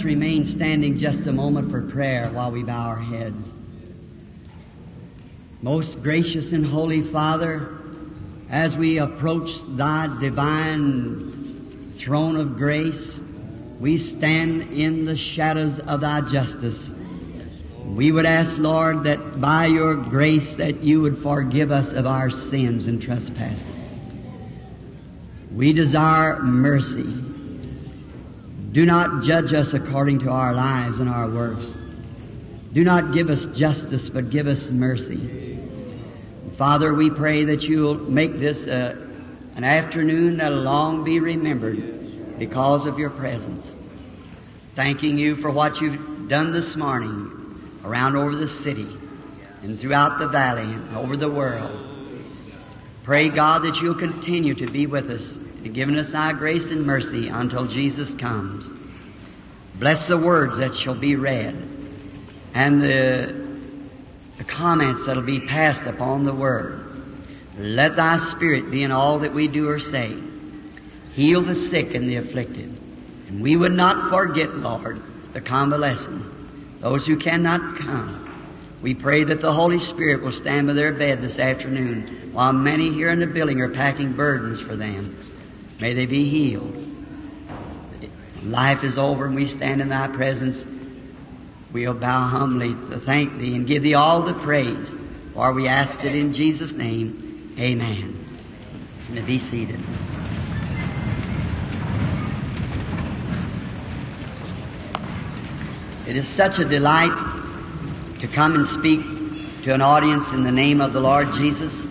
remain standing just a moment for prayer while we bow our heads. Most gracious and holy Father, as we approach Thy divine throne of grace, we stand in the shadows of Thy justice. We would ask, Lord, that by Your grace that You would forgive us of our sins and trespasses. We desire mercy. Do not judge us according to our lives and our works. Do not give us justice, but give us mercy. Father, we pray that You'll make this an afternoon that'll long be remembered because of Your presence. Thanking You for what You've done this morning around over the city and throughout the valley and over the world. Pray, God, that You'll continue to be with us and giving us Thy grace and mercy until Jesus comes. Bless the words that shall be read and the comments that'll be passed upon the Word. Let Thy Spirit be in all that we do or say. Heal the sick and the afflicted. And we would not forget, Lord, the convalescent, those who cannot come. We pray that the Holy Spirit will stand by their bed this afternoon while many here in the building are packing burdens for them. May they be healed. Life is over and we stand in Thy presence. We'll bow humbly to thank Thee and give Thee all the praise. For we ask it in Jesus' name. Amen. You may be seated. It is such a delight to come and speak to an audience in the name of the Lord Jesus,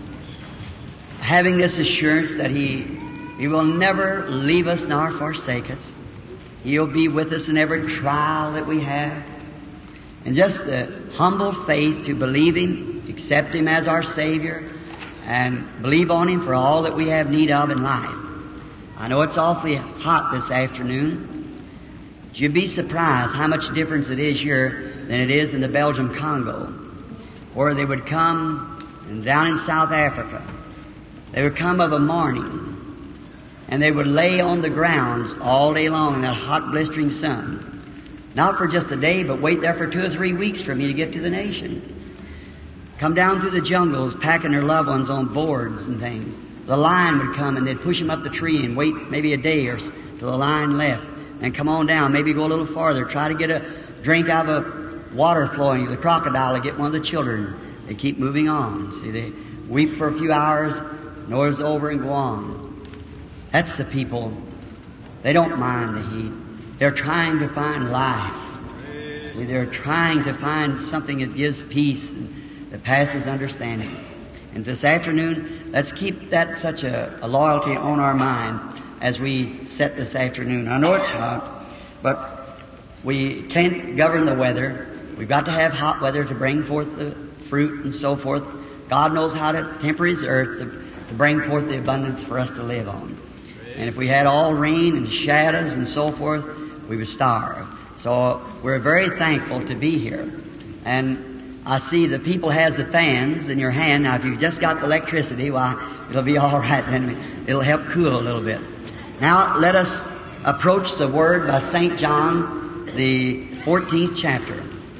having this assurance that He will never leave us nor forsake us. He'll be with us in every trial that we have. And just the humble faith to believe Him, accept Him as our Savior, and believe on Him for all that we have need of in life. I know it's awfully hot this afternoon. But you'd be surprised how much difference it is here than it is in the Belgium Congo, where they would come, and down in South Africa, they would come of a morning, and they would lay on the grounds all day long in that hot, blistering sun. Not for just a day, but wait there for 2 or 3 weeks for me to get to the nation. Come down through the jungles, packing their loved ones on boards and things. The lion would come, and they'd push them up the tree and wait maybe a day or so till the lion left. And come on down, maybe go a little farther, try to get a drink out of a water flowing. The crocodile will get one of the children. They keep moving on. See, they weep for a few hours, noise over, and go on. That's the people. They don't mind the heat. They're trying to find life. See, they're trying to find something that gives peace and that passes understanding. And this afternoon, let's keep that such a loyalty on our mind as we set this afternoon. I know it's hot, but we can't govern the weather. We've got to have hot weather to bring forth the fruit and so forth. God knows how to temper His earth to bring forth the abundance for us to live on. And if we had all rain and shadows and so forth, we would starve. So we're very thankful to be here. And I see the people has the fans in your hand. Now, if you've just got the electricity, why, it'll be all right then. It'll help cool a little bit. Now, let us approach the Word by St. John, the 14th chapter.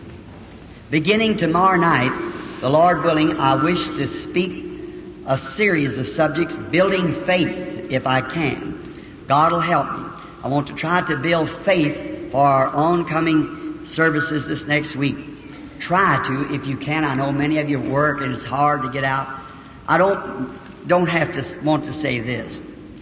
Beginning tomorrow night, the Lord willing, I wish to speak a series of subjects, building faith, if I can. God will help me. I want to try to build faith for our oncoming services this next week. Try to, if you can. I know many of you work and it's hard to get out. I don't have to want to say this.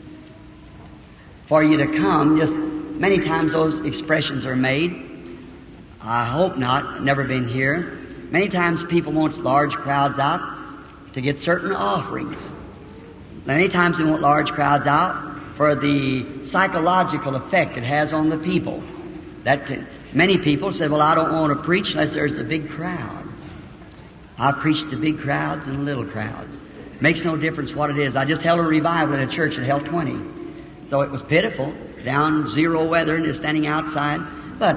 For you to come, just many times those expressions are made. I hope not, never been here. Many times people want large crowds out to get certain offerings. Many times they want large crowds out for the psychological effect it has on the people. Many people say, well, I don't want to preach unless there's a big crowd. I preach to big crowds and little crowds. Makes no difference what it is. I just held a revival in a church that held 20. So it was pitiful, down zero weather and just standing outside. But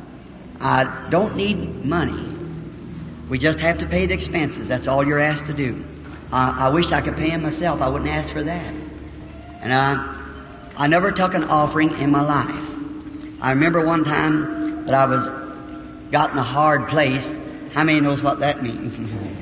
I don't need money. We just have to pay the expenses. That's all you're asked to do. I wish I could pay them myself. I wouldn't ask for that. And I never took an offering in my life. I remember one time that I got in a hard place. How many knows what that means?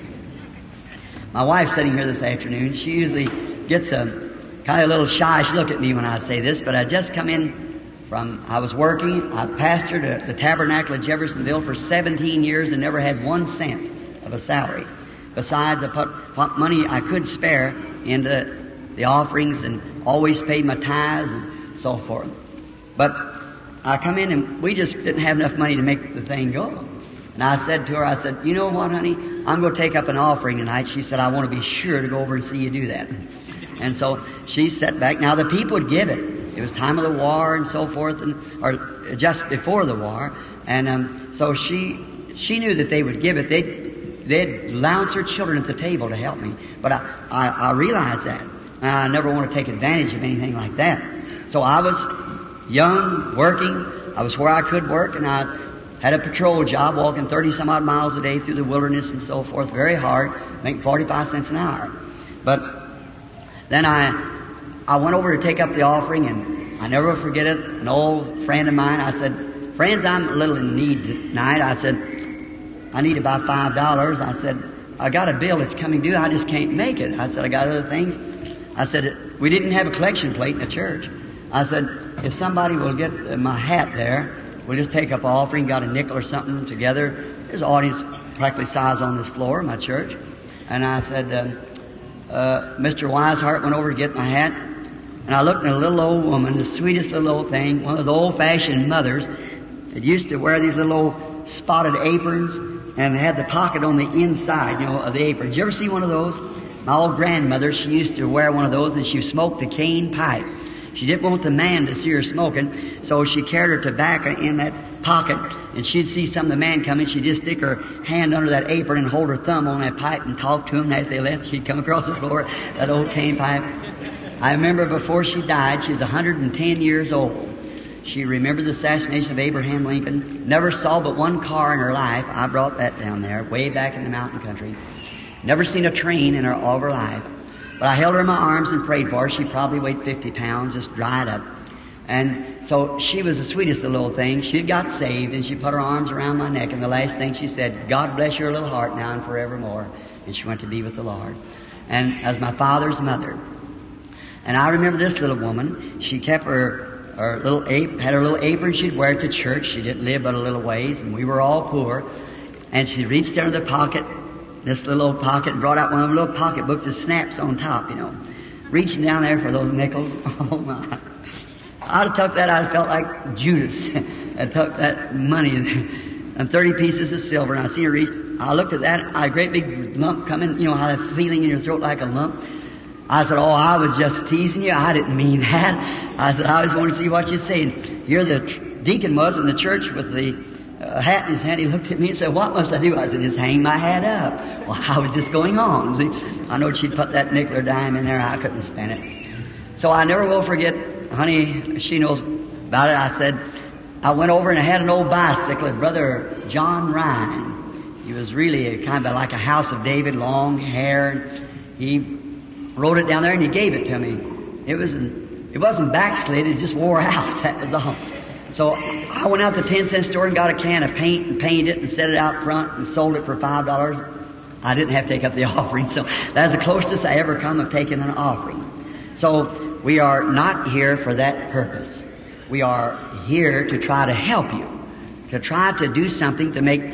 My wife's sitting here this afternoon. She usually gets a kind of little shy look at me when I say this, but I just come in I was working. I pastored at the Tabernacle at Jeffersonville for 17 years and never had 1 cent of a salary. Besides, I put what money I could spare into the offerings and always paid my tithes and so forth. But I come in and we just didn't have enough money to make the thing go. And I said to her, you know what, honey? I'm going to take up an offering tonight. She said, I want to be sure to go over and see you do that. And so she sat back. Now the people would give it. It was time of the war and so forth, or just before the war. And so she knew that they would give it. They'd lounge their children at the table to help me. But I realized that. And I never want to take advantage of anything like that. So I was young, working. I was where I could work, and I had a patrol job, walking 30-some-odd miles a day through the wilderness and so forth, very hard, making 45 cents an hour. But then I went over to take up the offering, and I never forget it. An old friend of mine, I said, friends, I'm a little in need tonight. I said, I need about $5. I said, I got a bill that's coming due. I just can't make it. I said, I got other things. I said, we didn't have a collection plate in the church. I said, if somebody will get my hat there, we'll just take up an offering, got a nickel or something together. There's an audience practically size on this floor in my church. And I said, Mr. Wiseheart went over to get my hat. And I looked at a little old woman, the sweetest little old thing, one of those old-fashioned mothers that used to wear these little old spotted aprons and had the pocket on the inside, of the apron. Did you ever see one of those? My old grandmother, she used to wear one of those, and she smoked a cane pipe. She didn't want the man to see her smoking, so she carried her tobacco in that pocket, and she'd see some of the man coming. She'd just stick her hand under that apron and hold her thumb on that pipe and talk to him. And as they left, she'd come across the floor, that old cane pipe. I remember before she died, she was 110 years old. She remembered the assassination of Abraham Lincoln. Never saw but one car in her life. I brought that down there, way back in the mountain country. Never seen a train in all of her life. But I held her in my arms and prayed for her. She probably weighed 50 pounds, just dried up. And so she was the sweetest little thing. She had got saved, and she put her arms around my neck. And the last thing she said, God bless your little heart now and forevermore. And she went to be with the Lord. And as my father's mother. And I remember this little woman. She kept had her little apron she'd wear to church. She didn't live but a little ways, and we were all poor. And she reached into the pocket, this little old pocket, and brought out one of them little pocket books that snaps on top, Reaching down there for those nickels. Oh my. I'd have took that, I'd have felt like Judas. I took that money and 30 pieces of silver, and I seen her reach. I looked at that, a great big lump coming, how that feeling in your throat like a lump. I said, I was just teasing you. I didn't mean that. I said, I just wanted to see what you'd say. And here the deacon was in the church with the hat in his hand. He looked at me and said, what must I do? I said, just hang my hat up. Well, I was just going on. See, I know she'd put that nickel or dime in there. I couldn't spend it. So I never will forget, honey, she knows about it. I said, I went over and I had an old bicycle at Brother John Ryan. He was really kind of like a House of David, long hair. He rode it down there and he gave it to me. It wasn't backslid, it just wore out. That was all. So I went out to the 10-cent store and got a can of paint and painted it and set it out front and sold it for $5. I didn't have to take up the offering, so that's the closest I ever come of taking an offering. So we are not here for that purpose. We are here to try to help you, to try to do something to make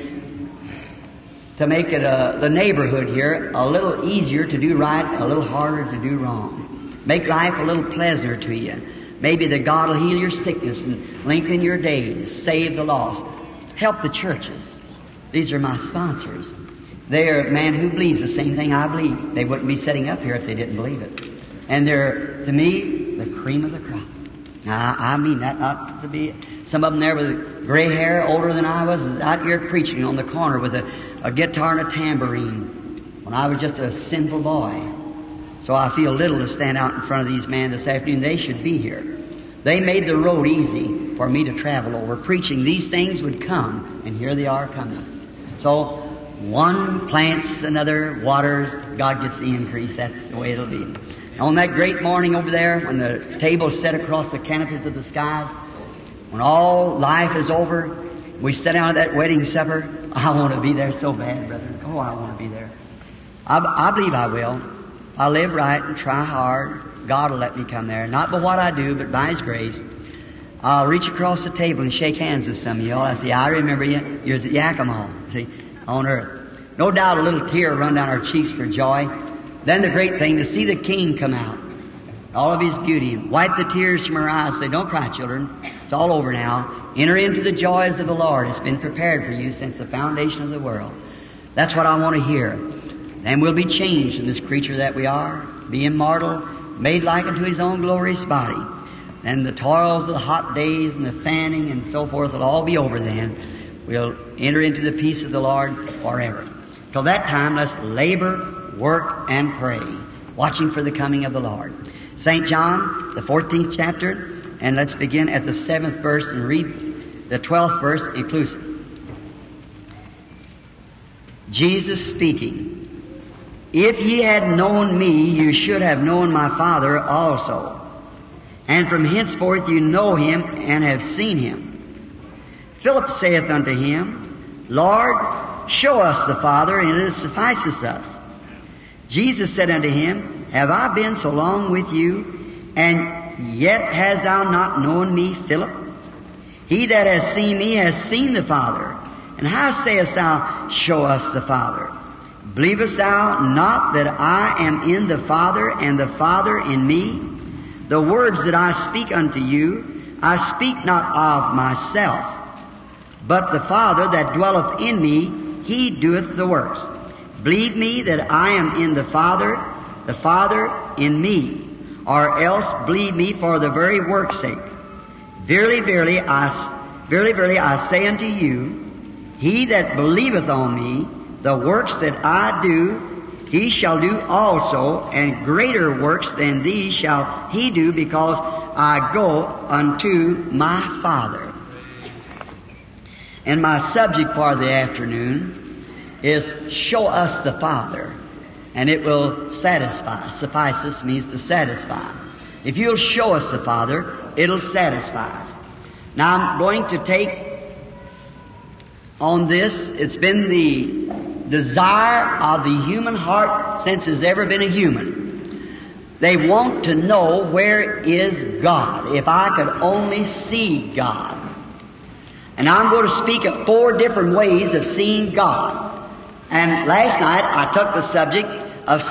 it the neighborhood here a little easier to do right, a little harder to do wrong. Make life a little pleasanter to you. Maybe that God will heal your sickness and lengthen your days, save the lost. Help the churches. These are my sponsors. They are a man who believes the same thing I believe. They wouldn't be sitting up here if they didn't believe it. And they're, to me, the cream of the crop. Now, I mean that not to be... Some of them there with gray hair, older than I was, out here preaching on the corner with a guitar and a tambourine when I was just a sinful boy. So I feel little to stand out in front of these men this afternoon. They should be here. They made the road easy for me to travel over, preaching these things would come, and here they are coming. So one plants, another waters, God gets the increase. That's the way it'll be. On that great morning over there, when the table's set across the canopies of the skies, When all life is over, we sit down at that wedding supper. I want to be there so bad, brother. Oh, I want to be there. I believe I will. If I live right and try hard, God will let me come there. Not by what I do, but by His grace. I'll reach across the table and shake hands with some of y'all. I say, I remember you. You're at Yakima, see, on earth. No doubt a little tear will run down our cheeks for joy. Then the great thing, to see the King come out. All of His beauty. Wipe the tears from our eyes. Say, don't cry, children. It's all over now. Enter into the joys of the Lord. It's been prepared for you since the foundation of the world. That's what I want to hear. And we'll be changed in this creature that we are. Be immortal, made like unto His own glorious body. And the toils of the hot days and the fanning and so forth will all be over then. We'll enter into the peace of the Lord forever. Till that time, let's labor, work, and pray, watching for the coming of the Lord. St. John, the 14th chapter, and let's begin at the 7th verse and read the 12th verse inclusive. Jesus speaking, "If ye had known me, you should have known my Father also. And from henceforth you know Him and have seen Him." Philip saith unto Him, "Lord, show us the Father, and it sufficeth us." Jesus said unto him, "Have I been so long with you, and yet hast thou not known me, Philip? He that has seen me has seen the Father. And how sayest thou, Show us the Father? Believest thou not that I am in the Father, and the Father in me? The words that I speak unto you, I speak not of myself, but the Father that dwelleth in me, He doeth the works. Believe me that I am in the Father in me, or else believe me for the very work's sake. Verily, verily, I say unto you, he that believeth on me, the works that I do, he shall do also, and greater works than these shall he do, because I go unto my Father." And my subject for the afternoon is "Show us the Father," and it will satisfy. Suffices means to satisfy. If you'll show us the Father, it'll satisfy us. Now I'm going to take on this, it's been the desire of the human heart since there's ever been a human. They want to know, where is God? If I could only see God. And I'm going to speak of 4 different ways of seeing God. And last night I took the subject of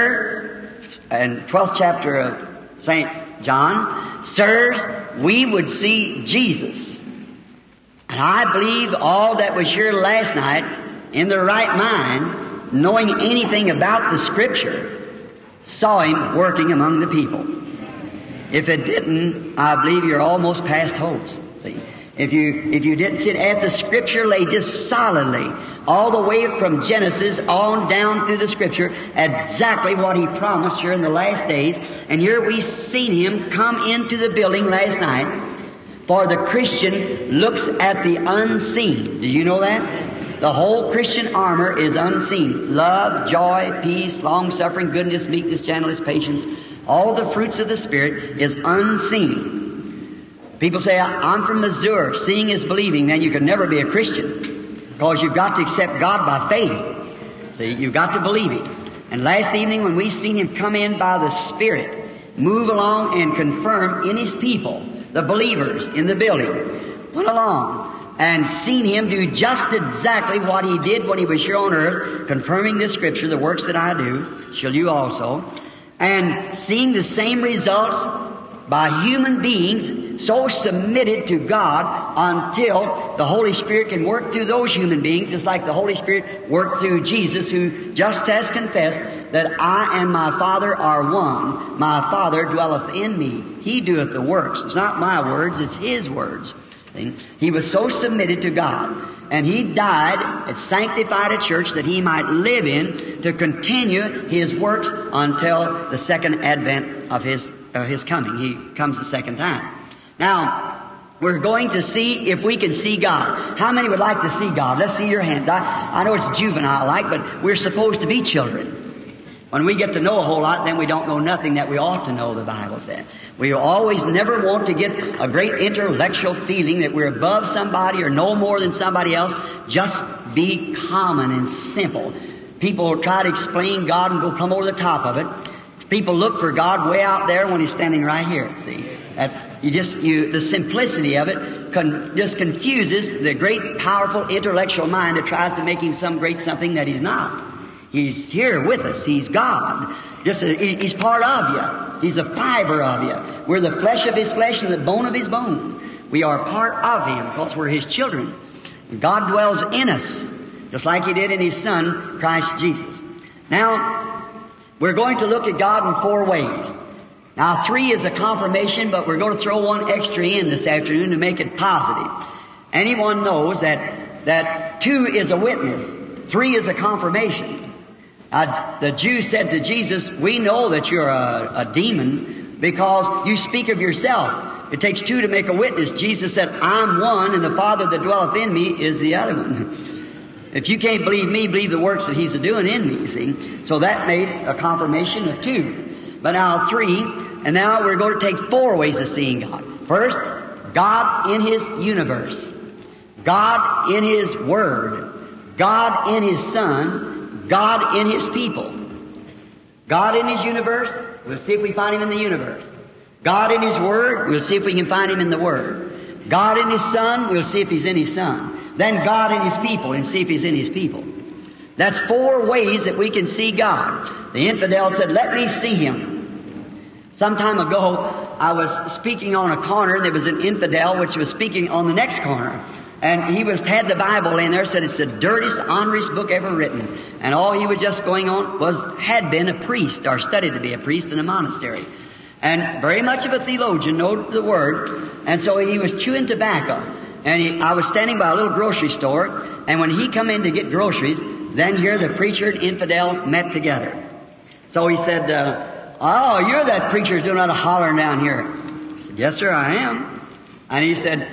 in 12th chapter of St. John, "Sirs, we would see Jesus." And I believe all that was here last night in their right mind, knowing anything about the Scripture, saw Him working among the people. If it didn't, I believe you're almost past hopes. See, if you didn't sit at the Scripture, lay just solidly all the way from Genesis on down through the Scripture, exactly what He promised here in the last days. And here we seen Him come into the building last night. For the Christian looks at the unseen. Do you know that? The whole Christian armor is unseen. Love, joy, peace, long-suffering, goodness, meekness, gentleness, patience. All the fruits of the Spirit is unseen. People say, "I'm from Missouri. Seeing is believing." Then you can never be a Christian. Because you've got to accept God by faith. See, you've got to believe Him. And last evening when we seen Him come in by the Spirit, move along and confirm in His people, the believers in the building, went along and seen Him do just exactly what He did when He was here on earth, confirming the Scripture, "The works that I do, shall you also." And seeing the same results by human beings so submitted to God until the Holy Spirit can work through those human beings, just like the Holy Spirit worked through Jesus, who just has confessed that I and my Father are one. My Father dwelleth in me. He doeth the works. It's not my words, it's His words. He was so submitted to God. And He died and sanctified a church that He might live in to continue His works until the second advent of His coming. He comes the second time. Now, we're going to see if we can see God. How many would like to see God? Let's see your hands. I know it's juvenile-like, but we're supposed to be children. When we get to know a whole lot, then we don't know nothing that we ought to know, the Bible said. We always never want to get a great intellectual feeling that we're above somebody or know more than somebody else. Just be common and simple. People try to explain God and go plumb over the top of it. People look for God way out there when He's standing right here. See, the simplicity of it just confuses the great, powerful intellectual mind that tries to make Him some great something that He's not. He's here with us. He's God. He's part of you. He's a fiber of you. We're the flesh of His flesh and the bone of His bone. We are part of Him because we're His children. God dwells in us, just like He did in His Son, Christ Jesus. Now, we're going to look at God in 4 ways. Now, 3 is a confirmation, but we're going to throw 1 extra in this afternoon to make it positive. Anyone knows that 2 is a witness, 3 is a confirmation. The Jews said to Jesus, we know that you're a demon because you speak of yourself. It takes 2 to make a witness. Jesus said, I'm one, and the Father that dwelleth in me is the other one. If you can't believe me, believe the works that He's doing in me, see. So that made a confirmation of 2. But now 3, and now we're going to take 4 ways of seeing God. First, God in His universe. God in His Word. God in His Son. God in His people. God in His universe, we'll see if we find Him in the universe. God in His Word, we'll see if we can find Him in the Word. God in His Son, we'll see if He's in His Son. Then God in His people, and see if He's in His people. That's 4 ways that we can see God. The infidel said, let me see Him. Some time ago, I was speaking on a corner, and there was an infidel which was speaking on the next corner. And he had the Bible in there, said it's the dirtiest, honoriest book ever written. And all he was just going on had been a priest, or studied to be a priest in a monastery. And very much of a theologian, know the Word. And so he was chewing tobacco. And I was standing by a little grocery store, and when he come in to get groceries, then here the preacher and infidel met together. So he said, oh, you're that preacher who's doing a lot of hollering down here. I said, yes, sir, I am. And he said,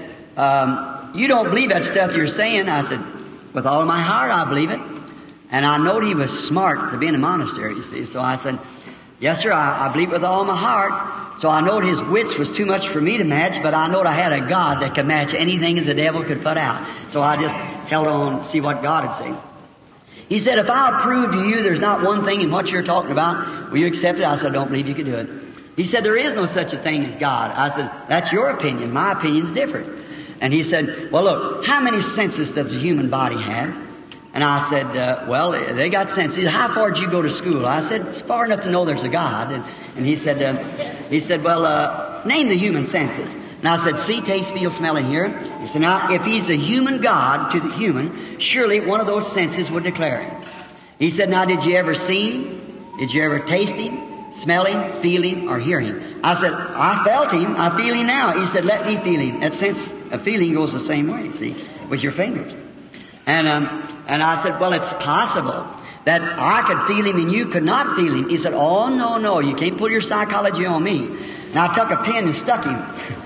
you don't believe that stuff you're saying. I said, with all my heart I believe it. And I knowed he was smart to be in a monastery, you see. So I said, yes, sir, I believe with all my heart. So I knowed his wits was too much for me to match, but I knowed I had a God that could match anything that the devil could put out. So I just held on to see what God had said. He said, if I'll prove to you there's not one thing in what you're talking about, will you accept it? I said, I don't believe you can do it. He said, there is no such a thing as God. I said, that's your opinion. My opinion's different. And he said, well, look, how many senses does a human body have? And I said, well, they got senses. How far did you go to school? I said, it's far enough to know there's a God. And he said, well, name the human senses. And I said, see, taste, feel, smell, and hear. He said, now, if He's a human God to the human, surely one of those senses would declare Him. He said, now, did you ever see Him? Did you ever taste Him? Smell Him, feel Him, or hear Him? I said, I felt Him, I feel Him now. He said, let me feel Him. That sense of feeling goes the same way, see, with your fingers. And I said, well, it's possible that I could feel Him and you could not feel Him. He said, oh, no, you can't pull your psychology on me. And I took a pin and stuck him.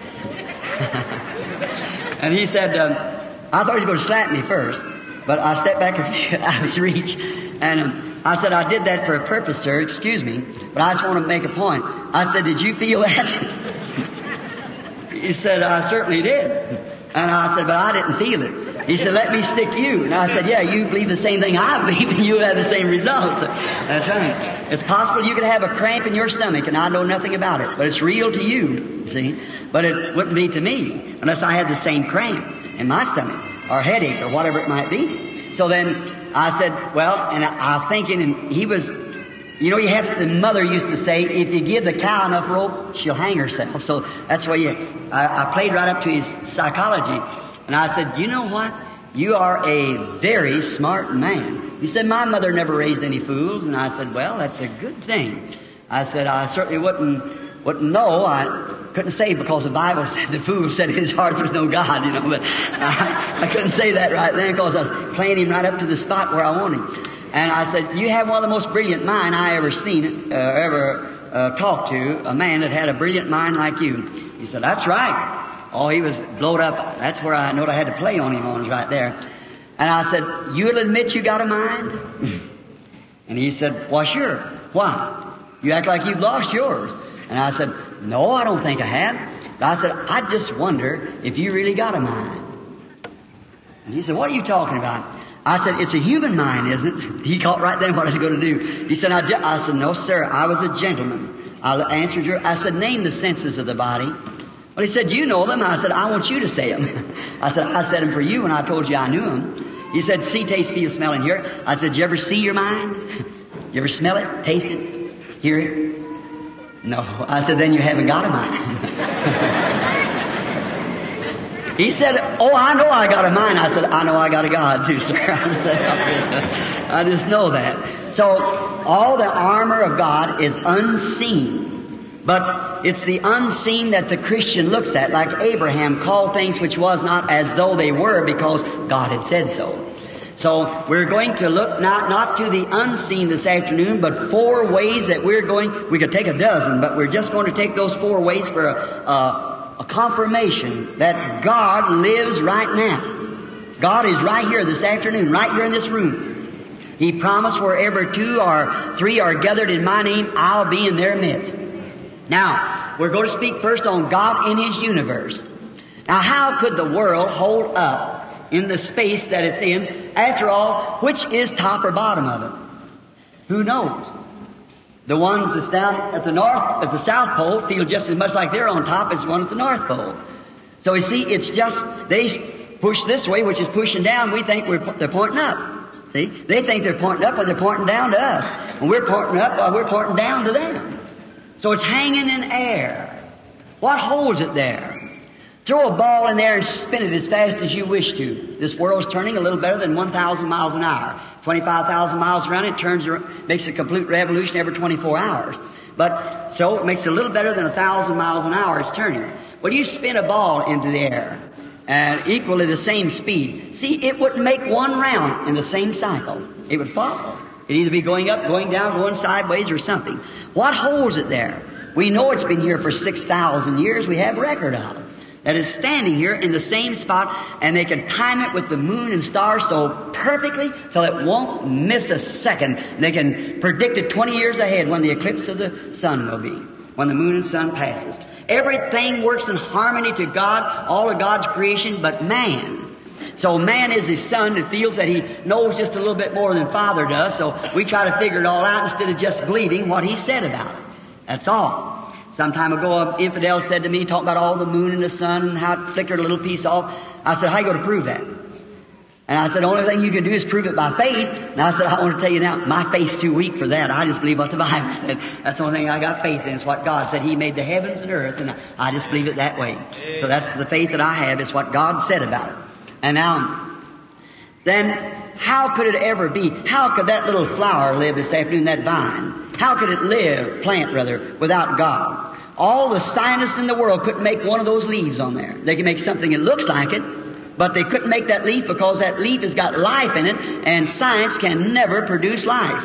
And he said, I thought he was going to slap me first, but I stepped back a few out of his reach. And I said, I did that for a purpose, sir, excuse me, but I just want to make a point. I said, did you feel that? He said, I certainly did. And I said, but I didn't feel it. He said, let me stick you. And I said, yeah, you believe the same thing I believe, and you have the same results. That's right. It's possible you could have a cramp in your stomach, and I know nothing about it, but it's real to you, see. But it wouldn't be to me unless I had the same cramp in my stomach, or headache, or whatever it might be. So then I said, well, and I'm thinking, and he was, you know, the mother used to say, if you give the cow enough rope, she'll hang herself. So that's why I played right up to his psychology. And I said, you know what? You are a very smart man. He said, my mother never raised any fools. And I said, well, that's a good thing. I said, I certainly wouldn't know. I couldn't say because the Bible said the fool said in his heart there's no God, you know. But I couldn't say that right then because I was playing him right up to the spot where I want him. And I said, you have one of the most brilliant mind I ever seen, talked to, a man that had a brilliant mind like you. He said, that's right. Oh, he was blowed up. That's where I knowed I had to play on him, on right there. And I said, you'll admit you got a mind? And he said, well, sure. Why? You act like you've lost yours. And I said, no, I don't think I have. But I said, I just wonder if you really got a mind. And he said, what are you talking about? I said, it's a human mind, isn't it? He caught right then what I was going to do. He said, I said, no, sir, I was a gentleman. I answered I said, name the senses of the body. Well, he said, you know them. I said, I want you to say them. I said them for you when I told you I knew them. He said, see, taste, feel, smell, and hear. I said, you ever see your mind? You ever smell it, taste it, hear it? No. I said, then you haven't got a mind. He said, oh, I know I got a mind. I said, I know I got a God too, sir. I just know that. So all the armor of God is unseen. But it's the unseen that the Christian looks at, like Abraham called things which was not as though they were because God had said so. So we're going to look not to the unseen this afternoon, but 4 ways that we're going. We could take a dozen, but we're just going to take those 4 ways for a confirmation that God lives right now. God is right here this afternoon, right here in this room. He promised wherever 2 or 3 are gathered in my name, I'll be in their midst. Now, we're going to speak first on God in His universe. Now, how could the world hold up in the space that it's in? After all, which is top or bottom of it? Who knows? The ones that's down at the South Pole feel just as much like they're on top as the one at the North Pole. So you see, it's just, they push this way, which is pushing down. We think they're pointing up. See? They think they're pointing up, but they're pointing down to us. And we're pointing up while we're pointing down to them. So it's hanging in air. What holds it there? Throw a ball in there and spin it as fast as you wish to. This world's turning a little better than 1,000 miles an hour. 25,000 miles around it makes a complete revolution every 24 hours. But, so it makes it a little better than 1,000 miles an hour it's turning. Well, you spin a ball into the air, and equally the same speed. See, it wouldn't make one round in the same cycle. It would fall. It'd either be going up, going down, going sideways, or something. What holds it there? We know it's been here for 6,000 years. We have record of it. That is standing here in the same spot, and they can time it with the moon and stars so perfectly till it won't miss a second. They can predict it 20 years ahead when the eclipse of the sun will be, when the moon and sun passes. Everything works in harmony to God, all of God's creation, but man. So man is His son and feels that he knows just a little bit more than Father does, so we try to figure it all out instead of just believing what He said about it. That's all. Some time ago, an infidel said to me, talking about all the moon and the sun and how it flickered a little piece off. I said, how are you going to prove that? And I said, the only thing you can do is prove it by faith. And I said, I want to tell you now, my faith's too weak for that. I just believe what the Bible said. That's the only thing I got faith in. It's what God said. He made the heavens and earth, and I just believe it that way. So that's the faith that I have. It's what God said about it. And now, then, how could it ever be? How could that little flower live this afternoon, that vine? How could it plant, without God? All the scientists in the world couldn't make one of those leaves on there. They can make something that looks like it, but they couldn't make that leaf because that leaf has got life in it, and science can never produce life.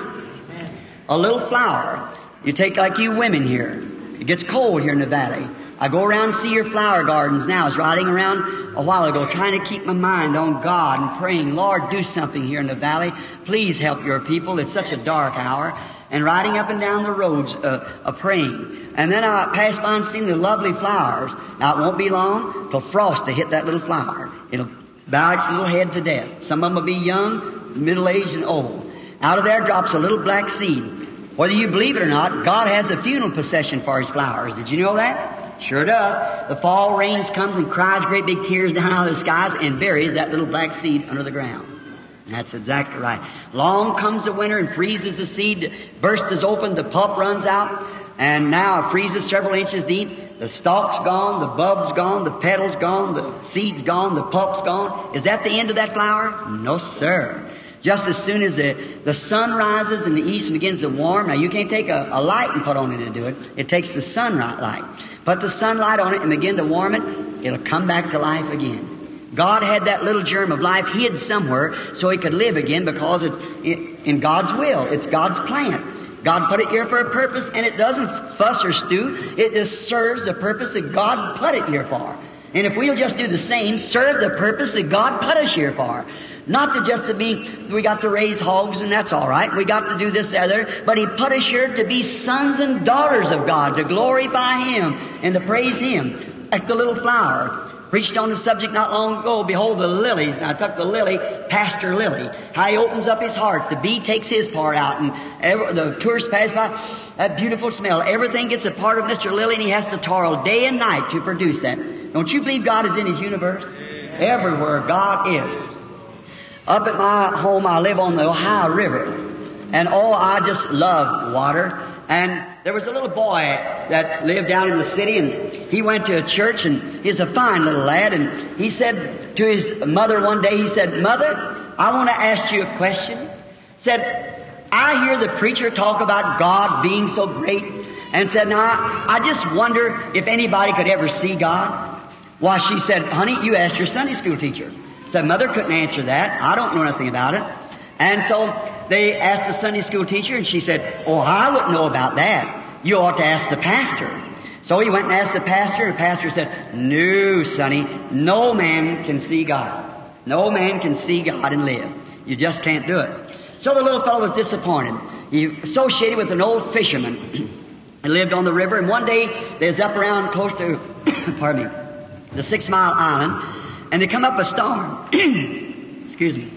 A little flower. You take like you women here. It gets cold here in the valley. I go around and see your flower gardens now. I was riding around a while ago trying to keep my mind on God and praying, Lord, do something here in the valley. Please help your people. It's such a dark hour. And riding up and down the roads praying. And then I passed by and seen the lovely flowers. Now, it won't be long till frost to hit that little flower. It'll bow its little head to death. Some of them will be young, middle-aged, and old. Out of there drops a little black seed. Whether you believe it or not, God has a funeral procession for His flowers. Did you know that? Sure does. The fall rains comes and cries great big tears down out of the skies and buries that little black seed under the ground. That's exactly right. Long comes the winter and freezes the seed, bursts open, the pulp runs out, and now it freezes several inches deep. The stalk's gone, the bulb's gone, the petal's gone, the seed's gone, the pulp's gone. Is that the end of that flower? No, sir. Just as soon as the sun rises in the east and begins to warm. Now, you can't take a light and put on it to do it. It takes the sunlight light. Put the sunlight on it and begin to warm it. It'll come back to life again. God had that little germ of life hid somewhere so it could live again because it's in God's will. It's God's plan. God put it here for a purpose, and it doesn't fuss or stew. It just serves the purpose that God put it here for. And if we'll just do the same, serve the purpose that God put us here for. Not to just to be, we got to raise hogs and that's all right. We got to do this, other. But He put us here to be sons and daughters of God, to glorify Him and to praise Him. Like the little flower. Preached on the subject not long ago. Behold the lilies. And I took the lily, Pastor Lily. How he opens up his heart. The bee takes his part out. And the tourists pass by. That beautiful smell. Everything gets a part of Mr. Lily, and he has to toil day and night to produce that. Don't you believe God is in His universe? Everywhere God is. Up at my home, I live on the Ohio River. And I just love water. And there was a little boy that lived down in the city, and he went to a church, and he's a fine little lad, and he said to his mother one day, he said, "Mother, I want to ask you a question." Said, "I hear the preacher talk about God being so great," and said, "Now, I just wonder if anybody could ever see God." Why, she said, "Honey, you asked your Sunday school teacher." Said, "Mother couldn't answer that. I don't know nothing about it." And so they asked the Sunday school teacher, and she said, "Oh, I wouldn't know about that. You ought to ask the pastor." So he went and asked the pastor, and the pastor said, "No, sonny, no man can see God. No man can see God and live. You just can't do it." So the little fellow was disappointed. He associated with an old fisherman who lived on the river, and one day they was up around close to, pardon me, the 6 Mile Island, and they come up a storm. Excuse me.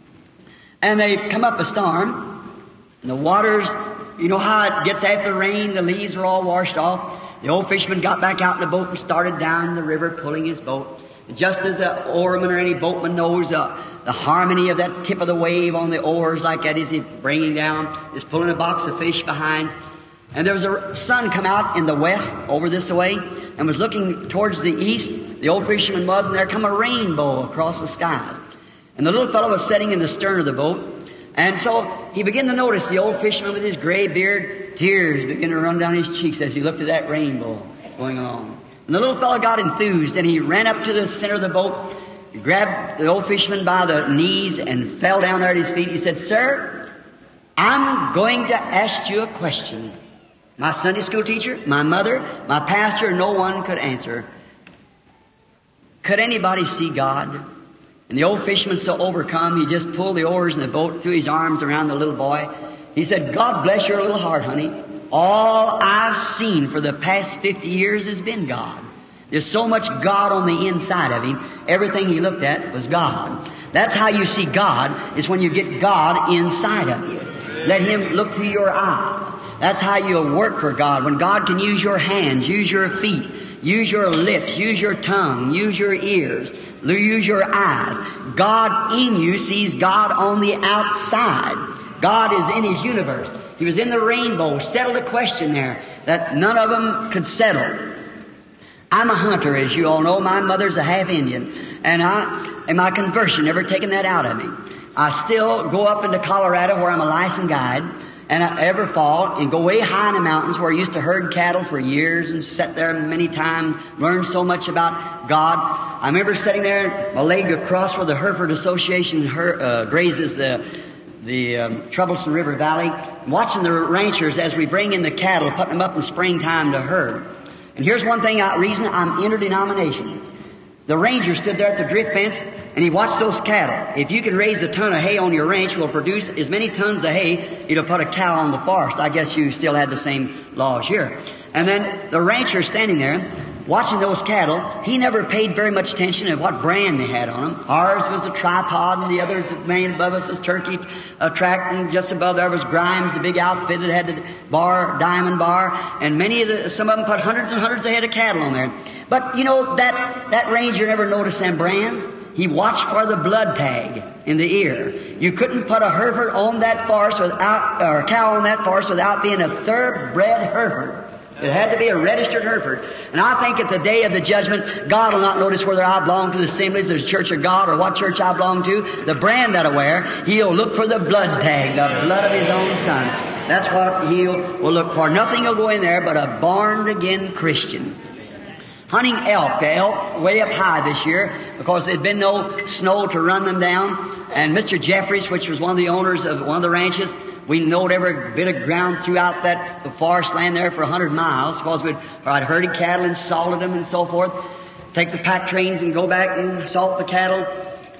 And they come up a storm, and the waters, you know how it gets after the rain, the leaves are all washed off. The old fisherman got back out in the boat and started down the river pulling his boat. And just as an oarman or any boatman knows the harmony of that tip of the wave on the oars like that is he bringing down, is pulling a box of fish behind. And there was a sun come out in the west over this way and was looking towards the east. The old fisherman was, and there come a rainbow across the skies. And the little fellow was sitting in the stern of the boat. And so he began to notice the old fisherman with his gray beard. Tears began to run down his cheeks as he looked at that rainbow going along. And the little fellow got enthused, and he ran up to the center of the boat, grabbed the old fisherman by the knees, and fell down there at his feet. He said, "Sir, I'm going to ask you a question. My Sunday school teacher, my mother, my pastor, no one could answer. Could anybody see God?" And the old fisherman, so overcome, he just pulled the oars in the boat, threw his arms around the little boy. He said, "God bless your little heart, honey. All I've seen for the past 50 years has been God. There's so much God on the inside of him. Everything he looked at was God." That's how you see God, is when you get God inside of you. Let Him look through your eyes. That's how you'll work for God. When God can use your hands, use your feet, use your lips, use your tongue, use your ears, use your eyes. God in you sees God on the outside. God is in His universe. He was in the rainbow, settled a question there that none of them could settle. I'm a hunter, as you all know. My mother's a half Indian. And my conversion never taken that out of me. I still go up into Colorado where I'm a licensed guide. And I every fall and go way high in the mountains where I used to herd cattle for years and sat there many times, learned so much about God. I remember sitting there, my leg across where the Hereford Association grazes the Troublesome River Valley, watching the ranchers as we bring in the cattle, putting them up in springtime to herd. And here's one thing, reason I'm interdenomination. The ranger stood there at the drift fence, and he watched those cattle. If you can raise a ton of hay on your ranch, will produce as many tons of hay, it'll put a cow on the forest. I guess you still had the same laws here. And then the rancher standing there, watching those cattle, he never paid very much attention to what brand they had on them. Ours was a Tripod, and the other man above us was Turkey Tract, and just above there was Grimes, the big outfit that had the diamond bar, and some of them put hundreds and hundreds of head of cattle on there. But you know, that ranger never noticed them brands. He watched for the blood tag in the ear. You couldn't put a Hereford on that forest or a cow on that forest without being a thoroughbred Hereford. It had to be a registered Hereford. And I think at the day of the judgment, God will not notice whether I belong to the Assemblies or the Church of God or what church I belong to, the brand that I wear. He'll look for the blood tag, the blood of His own Son. That's what He will look for. Nothing will go in there but a born-again Christian. Hunting elk, the elk way up high this year because there'd been no snow to run them down. And Mr. Jeffries, which was one of the owners of one of the ranches, we knowed every bit of ground throughout the forest land there for 100 miles because I'd herded cattle and salted them and so forth. Take the pack trains and go back and salt the cattle.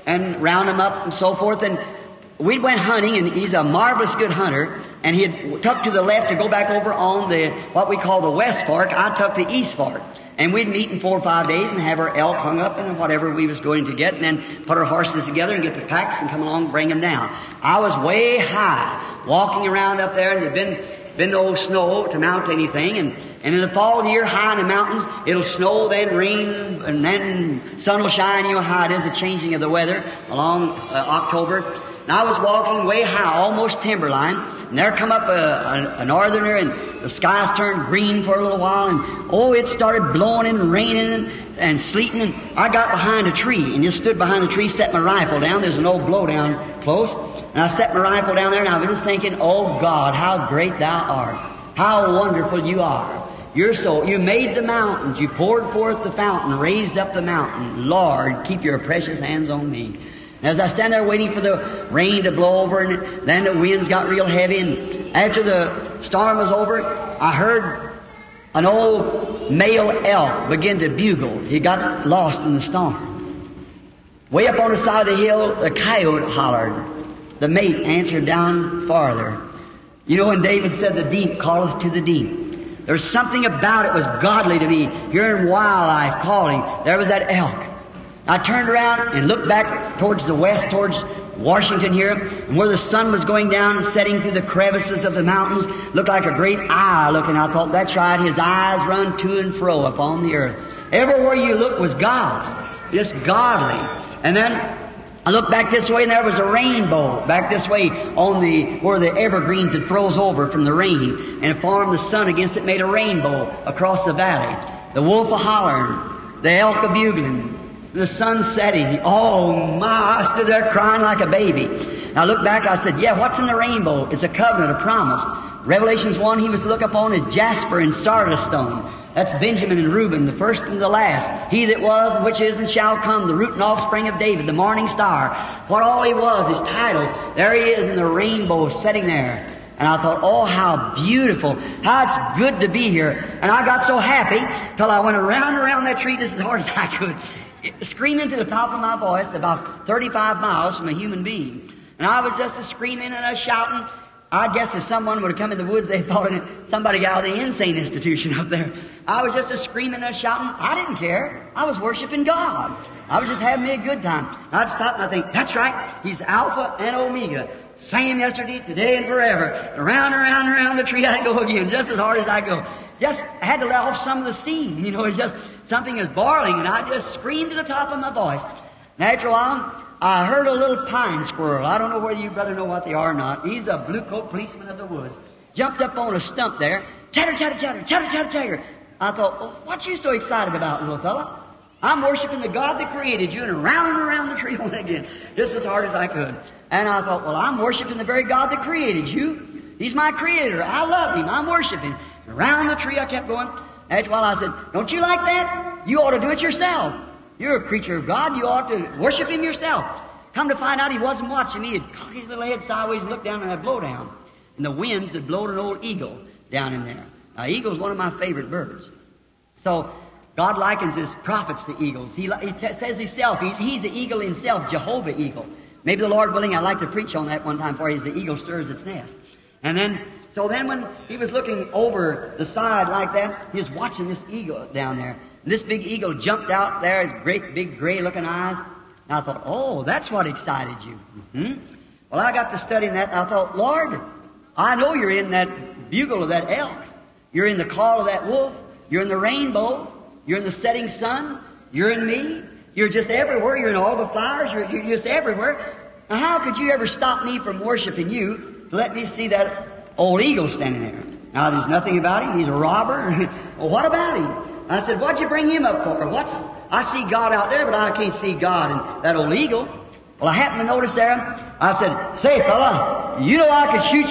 and round them up and so forth. And we went hunting, and he's a marvelous good hunter, and he had tucked to the left to go back over on the, what we call the West Fork. I tucked the East Fork. And we'd meet in 4 or 5 days and have our elk hung up and whatever we was going to get, and then put our horses together and get the packs and come along and bring them down. I was way high, walking around up there, and there'd been no snow to mount anything, and in the fall of the year, high in the mountains, it'll snow, then rain, and then sun will shine. You know how it is, the changing of the weather along October. And I was walking way high, almost timberline, and there come up a northerner, and the skies turned green for a little while, and it started blowing and raining and sleeting, and I got behind a tree and just stood behind the tree, set my rifle down. There's an old blowdown close, and I set my rifle down there, and I was just thinking, oh God, how great Thou art, how wonderful You are. You made the mountains, You poured forth the fountain, raised up the mountain. Lord, keep Your precious hands on me. As I stand there waiting for the rain to blow over, and then the winds got real heavy, and after the storm was over, I heard an old male elk begin to bugle. He got lost in the storm. Way up on the side of the hill, the coyote hollered. The mate answered down farther. You know when David said, the deep calleth to the deep. There's something about it was godly to me. Hearing wildlife calling. There was that elk. I turned around and looked back towards the west, towards Washington here, and where the sun was going down and setting through the crevices of the mountains, looked like a great eye looking. I thought, that's right, His eyes run to and fro upon the earth. Everywhere you looked was God, just godly. And then I looked back this way, and there was a rainbow back this way on where the evergreens had froze over from the rain, and formed the sun against it, made a rainbow across the valley. The wolf a-hollering, the elk a-bugling, the sun setting. Oh my, I stood there crying like a baby. And I looked back, I said, yeah, what's in the rainbow? It's a covenant, a promise. Revelations 1, he was to look upon as jasper and sardis stone. That's Benjamin and Reuben, the first and the last. He that was, and which is, and shall come, the root and offspring of David, the morning star. What all he was, his titles. There he is in the rainbow sitting there. And I thought, oh, how beautiful. How it's good to be here. And I got so happy till I went around and around that tree just as hard as I could, screaming to the top of my voice, about 35 miles from a human being. And I was just screaming and shouting. I guess if someone would have come in the woods, they thought somebody got out of the insane institution up there. I was just screaming and shouting. I didn't care. I was worshiping God. I was just having me a good time. I'd stop and I'd think, that's right. He's Alpha and Omega. Same yesterday, today, and forever. Around and around and around the tree I go again, just as hard as I go. Just had to let off some of the steam. You know, it's just something is boiling, and I just screamed to the top of my voice. And after a while, I heard a little pine squirrel. I don't know whether you brother know what they are or not. He's a blue coat policeman of the woods. Jumped up on a stump there. Chatter, chatter, chatter, chatter, chatter, chatter. I thought, well, what you so excited about, little fella? I'm worshiping the God that created you, and around the tree on again, just as hard as I could. And I thought, well, I'm worshiping the very God that created you. He's my creator. I love Him. I'm worshiping. Around the tree I kept going. After a while I said, don't you like that? You ought to do it yourself. You're a creature of God. You ought to worship Him yourself. Come to find out He wasn't watching me. He'd cocked his little head sideways and looked down in that blowdown. And the winds had blown an old eagle down in there. Now, eagle's one of my favorite birds. So, God likens His prophets to eagles. He says Himself, He's the eagle Himself, Jehovah Eagle. Maybe the Lord willing, I'd like to preach on that one time for you, as the eagle stirs its nest. And then when he was looking over the side like that, he was watching this eagle down there. And this big eagle jumped out there, his great big gray looking eyes. And I thought, oh, that's what excited you. Mm-hmm. Well, I got to studying that, and I thought, Lord, I know you're in that bugle of that elk. You're in the call of that wolf. You're in the rainbow. You're in the setting sun. You're in me. You're just everywhere. You're in all the flowers. You're just everywhere. Now, how could you ever stop me from worshiping you to let me see that old eagle standing there? Now, there's nothing about him. He's a robber. Well, what about him? I said, what'd you bring him up for? I see God out there, but I can't see God in that old eagle. Well, I happened to notice there. I said, say, fella, you know I could shoot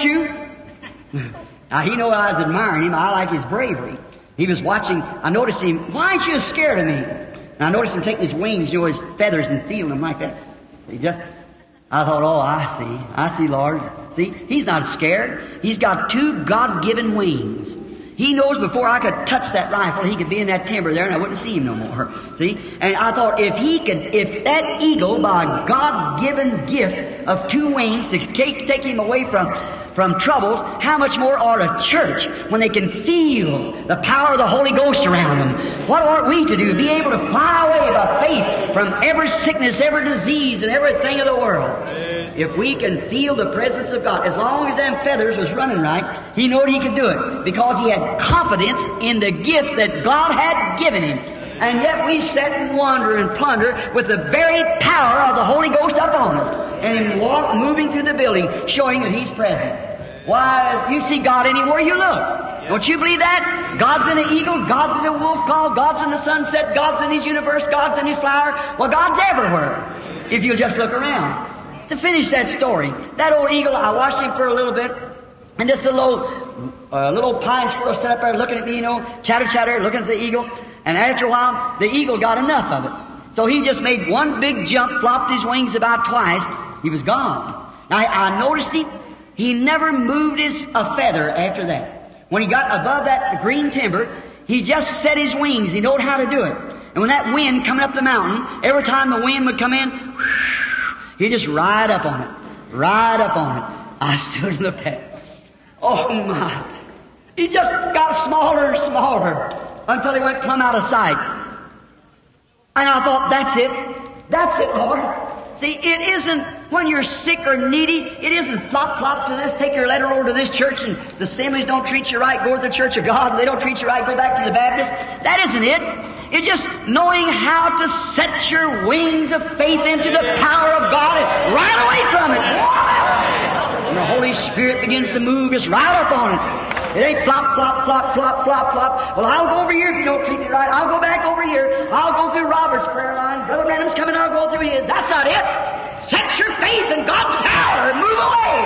you? Now, he knew I was admiring him. I like his bravery. He was watching. I noticed him. Why aren't you scared of me? And I noticed him taking his wings, you know, his feathers, and feeling them like that. I thought, oh, I see, Lord. See, he's not scared. He's got two God-given wings. He knows before I could touch that rifle, he could be in that timber there and I wouldn't see him no more. See? And I thought if that eagle, by a God-given gift of 2 wings to take him away from troubles, how much more ought a church when they can feel the power of the Holy Ghost around them? What ought we to do? Be able to fly away by faith from every sickness, every disease, and everything of the world. If we can feel the presence of God, as long as them feathers was running right, he knew he could do it because he had confidence in the gift that God had given him. And yet we sit and wander and plunder with the very power of the Holy Ghost upon us, and him walk moving through the building, showing that he's present. Why, if you see God anywhere you look. Don't you believe that? God's in an eagle, God's in a wolf call, God's in the sunset, God's in his universe, God's in his flower. Well, God's everywhere, if you'll just look around. To finish that story, that old eagle, I watched him for a little bit, and this little pine squirrel stood up there looking at me, chatter, looking at the eagle, and after a while, the eagle got enough of it. So he just made one big jump, flopped his wings about twice, he was gone. Now, I noticed he never moved a feather after that. When he got above that green timber, he just set his wings, he knew how to do it. And when that wind coming up the mountain, every time the wind would come in, he'd just ride up on it. I stood and looked at it. Oh my. He just got smaller and smaller until he went plumb out of sight. And I thought, that's it, Lord. See, it isn't when you're sick or needy, it isn't flop to this, take your letter over to this church and the assemblies don't treat you right, go to the Church of God, they don't treat you right, go back to the Baptist. That isn't it. It's just knowing how to set your wings of faith into the power of God and right away from it. And the Holy Spirit begins to move us right up on it. It ain't flop. Well, I'll go over here if you don't treat me right. I'll go back over here. I'll go through Robert's prayer line. Brother Branham's coming, I'll go through his. That's not it. Set your faith in God's power and move away.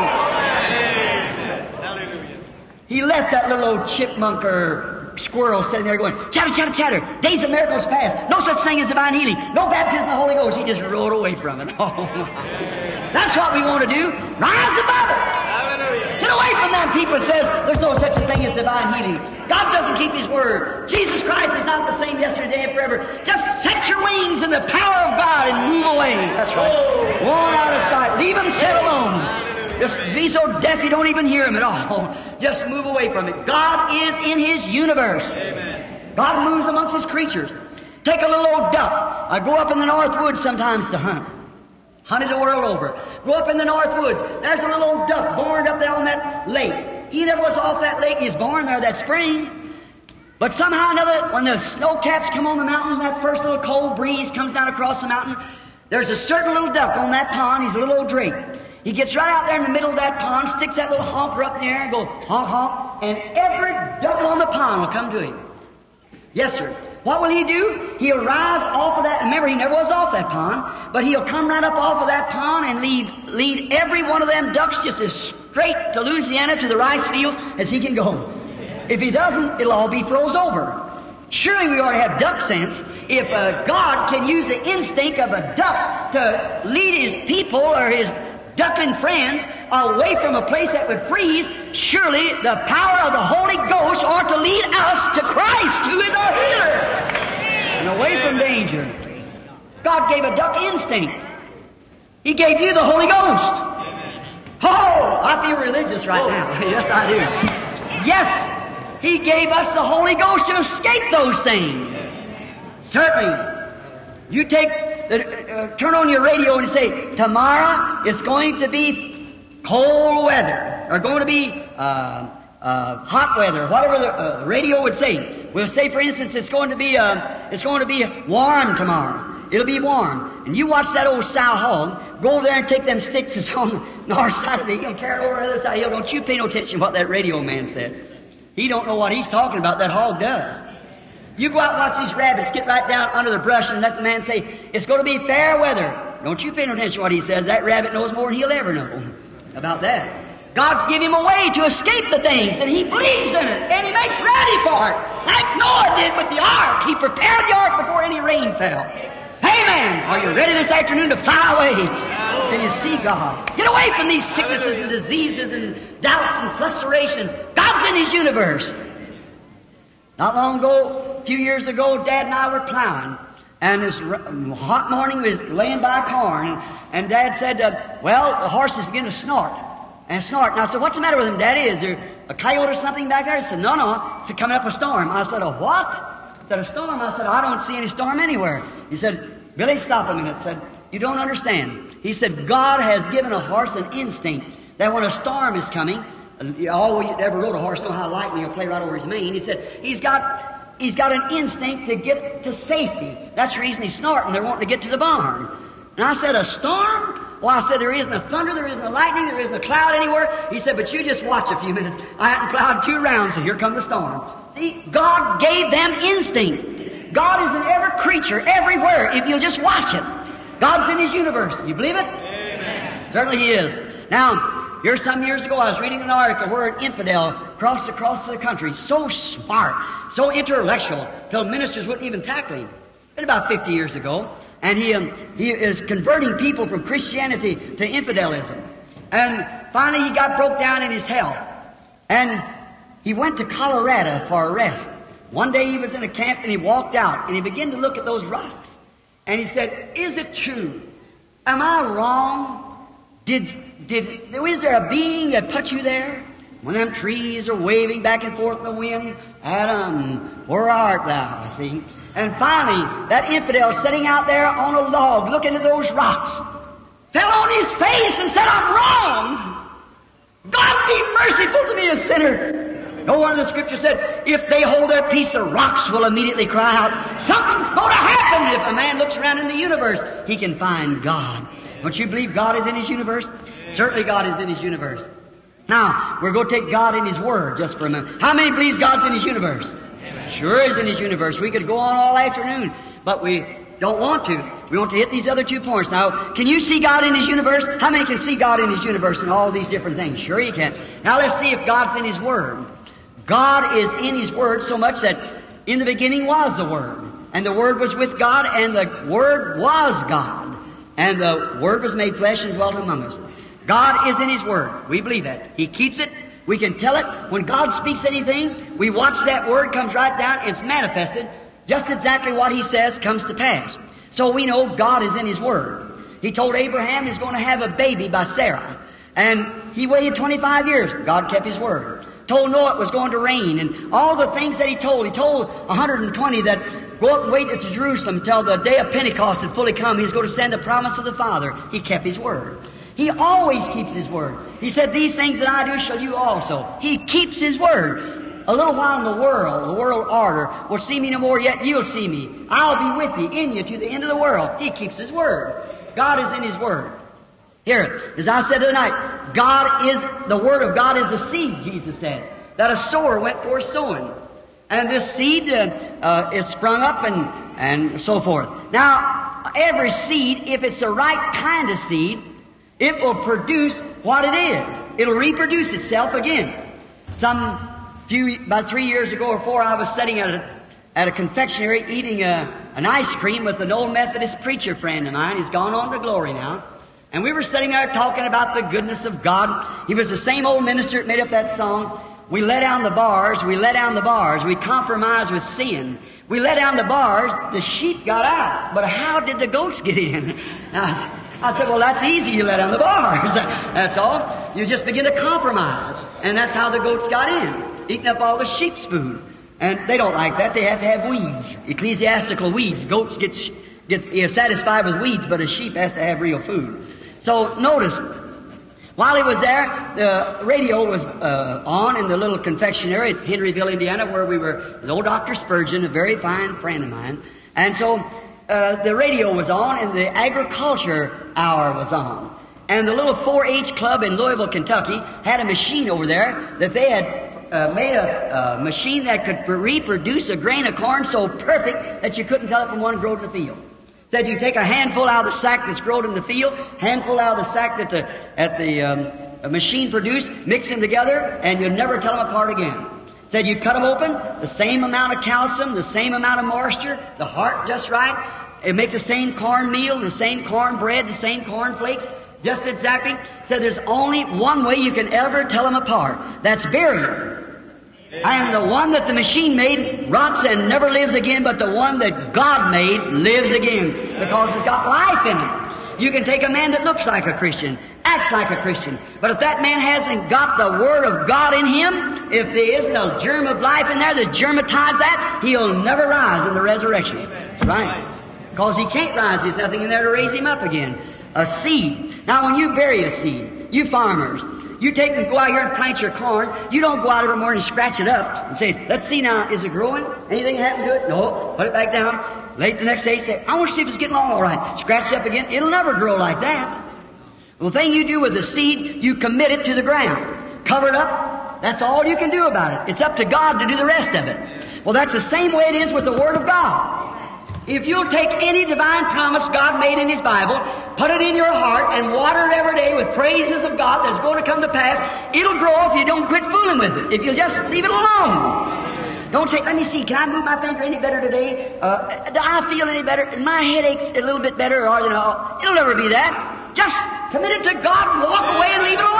Hallelujah. He left that little old chipmunk or squirrel sitting there going, chatter. Days of miracles past. No such thing as divine healing. No baptism of the Holy Ghost. He just rode away from it. Oh, that's what we want to do. Rise above it. Hallelujah. Get away from them people that says there's no such a thing as divine healing. God doesn't keep His word. Jesus Christ is not the same yesterday and forever. Just set your wings in the power of God and move away. That's right. One out of sight. Leave them sit alone. Just be so deaf you don't even hear Him at all. Just move away from it. God is in His universe. Amen. God moves amongst His creatures. Take a little old duck. I go up in the North Woods sometimes to hunt. Hunted the world over. Go up in the North Woods. There's a little old duck born up there on that lake. He never was off that lake. He was born there that spring. But somehow or another, when the snow caps come on the mountains, that first little cold breeze comes down across the mountain, there's a certain little duck on that pond. He's a little old drake. He gets right out there in the middle of that pond, sticks that little honker up in the air and go honk, honk, and every duck on the pond will come to him. Yes, sir. What will he do? He'll rise off of that. Remember, he never was off that pond, but he'll come right up off of that pond and lead every one of them ducks just as straight to Louisiana to the rice fields as he can go. If he doesn't, it'll all be froze over. Surely we ought to have duck sense. If God can use the instinct of a duck to lead His people or His duckling friends away from a place that would freeze, surely the power of the Holy Ghost ought to lead us to Christ, who is our healer, and away from danger. God gave a duck instinct. He gave you the Holy Ghost. Oh, I feel religious right now. Yes, I do. Yes, He gave us the Holy Ghost to escape those things. Certainly. You turn on your radio and say, tomorrow it's going to be cold weather, or going to be hot weather, whatever the radio would say. We'll say, for instance, it's going to be warm tomorrow. It'll be warm. And you watch that old sow hog, go over there and take them sticks that's on the north side of the hill and carry it over to the other side of the hill. Don't you pay no attention to what that radio man says. He don't know what he's talking about, that hog does. You go out and watch these rabbits get right down under the brush and let the man say, it's going to be fair weather. Don't you pay no attention to what he says. That rabbit knows more than he'll ever know about that. God's given him a way to escape the things, and he believes in it, and he makes ready for it. Like Noah did with the ark. He prepared the ark before any rain fell. Amen. Are you ready this afternoon to fly away? Can you see God? Get away from these sicknesses and diseases and doubts and frustrations. God's in His universe. Not long ago, a few years ago, Dad and I were plowing. And this hot morning, we was laying by a corn, and Dad said, well, the horses begin to snort. And snort. And I said, what's the matter with him, Daddy? Is there a coyote or something back there? He said, no, it's coming up a storm. I said, a what? He said, a storm. I said, I don't see any storm anywhere. He said, Billy, stop a minute. He said, you don't understand. He said, God has given a horse an instinct that when a storm is coming, all you ever rode a horse know how lightning will play right over his mane. He said, he's got an instinct to get to safety. That's the reason he's snorting. They're wanting to get to the barn. And I said, a storm? Well, I said, there isn't a thunder, there isn't a lightning, there isn't a cloud anywhere. He said, but you just watch a few minutes. I hadn't plowed 2 rounds, so here comes the storm. See, God gave them instinct. God is in every creature, everywhere, if you'll just watch it. God's in His universe. You believe it? Amen. Certainly He is. Now, here some years ago, I was reading an article where an infidel crossed across the country, so smart, so intellectual, till ministers wouldn't even tackle him. Been about 50 years ago. And he is converting people from Christianity to infidelism. And finally he got broke down in his health. And he went to Colorado for a rest. One day he was in a camp and he walked out and he began to look at those rocks. And he said, is it true? Am I wrong? Is there a being that put you there? When them trees are waving back and forth in the wind, Adam, where art thou? See? And finally, that infidel sitting out there on a log looking at those rocks fell on his face and said, I'm wrong. God be merciful to me, a sinner. No one in the Scripture said, if they hold their peace, the rocks will immediately cry out. Something's going to happen. If a man looks around in the universe, he can find God. Don't you believe God is in His universe? Certainly God is in His universe. Now, we're going to take God in His Word just for a minute. How many believes God's in His universe? Sure is in His universe. We could go on all afternoon, but we don't want to. We want to hit these other 2 points. Now, can you see God in His universe? How many can see God in His universe and all these different things? Sure you can. Now let's see if God's in His Word. God is in His Word so much that in the beginning was the Word. And the Word was with God, and the Word was God. And the Word was made flesh and dwelt among us. God is in His Word. We believe that. He keeps it. We can tell it. When God speaks anything, we watch that word, comes right down, it's manifested. Just exactly what He says comes to pass. So we know God is in His Word. He told Abraham He's going to have a baby by Sarah. And he waited 25 years. God kept His Word. Told Noah it was going to rain. And all the things that He told 120 that go up and wait at Jerusalem until the day of Pentecost had fully come. He's going to send the promise of the Father. He kept His Word. He always keeps His Word. He said, these things that I do shall you also. He keeps His Word. A little while in the world order, will see me no more, yet you'll see me. I'll be with thee, in you, to the end of the world. He keeps His Word. God is in His Word. Here, as I said tonight, the Word of God is a seed, Jesus said, that a sower went forth sowing. And this seed, it sprung up and so forth. Now, every seed, if it's the right kind of seed, it will produce what it is. It'll reproduce itself again. About 3 years ago or 4, I was sitting at a confectionery eating an ice cream with an old Methodist preacher friend of mine. He's gone on to glory now. And we were sitting there talking about the goodness of God. He was the same old minister that made up that song. We let down the bars, we compromised with sin. We let down the bars, the sheep got out. But how did the goats get in? Now, I said, well, that's easy. You let down the bars. That's all. You just begin to compromise. And that's how the goats got in, eating up all the sheep's food. And they don't like that. They have to have weeds, ecclesiastical weeds. Goats get satisfied with weeds, but a sheep has to have real food. So notice, while he was there, the radio was on in the little confectionery at Henryville, Indiana, where we were with old Dr. Spurgeon, a very fine friend of mine. And so the radio was on and the agriculture hour was on. And the little 4-H club in Louisville, Kentucky had a machine over there that they had made a machine that could reproduce a grain of corn so perfect that you couldn't tell it from one growed in the field. Said you take a handful out of the sack that's grown in the field, handful out of the sack that the machine produced, mix them together, and you'd never tell them apart again. Said you cut them open, the same amount of calcium, the same amount of moisture, the heart just right. It make the same corn meal, the same corn bread, the same corn flakes, just exactly. Said there's only one way you can ever tell them apart. That's bury them. And the one that the machine made rots and never lives again, but the one that God made lives again because it's got life in it. You can take a man that looks like a Christian, acts like a Christian, but if that man hasn't got the Word of God in him, if there isn't a germ of life in there that germatizes that, he'll never rise in the resurrection. That's right. Because he can't rise. There's nothing in there to raise him up again. A seed. Now when you bury a seed, you farmers, you take and go out here and plant your corn. You don't go out every morning and scratch it up and say, let's see now, is it growing? Anything happen to it? No. Put it back down. Late the next day, say, I want to see if it's getting along all right. Scratch it up again. It'll never grow like that. Well, the thing you do with the seed, you commit it to the ground. Cover it up. That's all you can do about it. It's up to God to do the rest of it. Well, that's the same way it is with the Word of God. If you'll take any divine promise God made in His Bible, put it in your heart and water it every day with praises of God that's going to come to pass, it'll grow if you don't quit fooling with it. If you'll just leave it alone. Don't say, let me see, can I move my finger any better today? Do I feel any better? Is my headache's a little bit better? Or, it'll never be that. Just commit it to God and walk away and leave it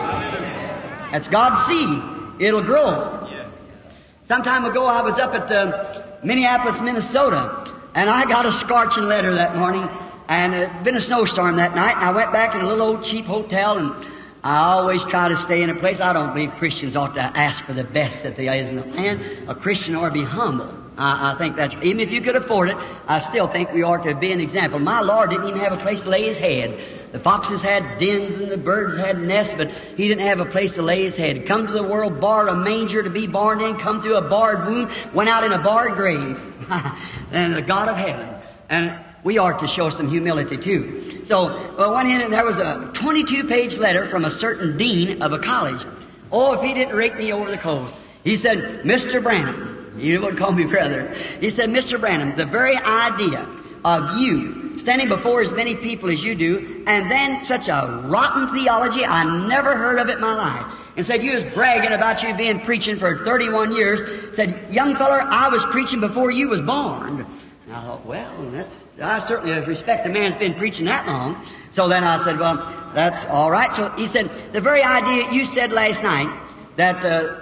alone. That's God's seed. It'll grow. Some time ago I was up at Minneapolis, Minnesota, and I got a scorching letter that morning, and it'd been a snowstorm that night, and I went back in a little old cheap hotel, and I always try to stay in a place. I don't believe Christians ought to ask for the best that there is in the land. A Christian ought to be humble. I think that even if you could afford it, I still think we ought to be an example. My Lord didn't even have a place to lay His head. The foxes had dens and the birds had nests, but He didn't have a place to lay His head. Come to the world, borrowed a manger to be born in, come through a barred womb, went out in a barred grave. And the God of heaven. And we ought to show some humility too. So I went in and there was a 22-page letter from a certain dean of a college. Oh, if he didn't rake me over the coals. He said, Mr. Branham, you wouldn't call me brother. He said, Mr. Branham, the very idea of you standing before as many people as you do, and then such a rotten theology, I never heard of it in my life. And said, you was bragging about you being preaching for 31 years. Said, young feller, I was preaching before you was born. And I thought, well, I certainly respect a man's been preaching that long. So then I said, well, that's all right. So he said, the very idea you said last night, that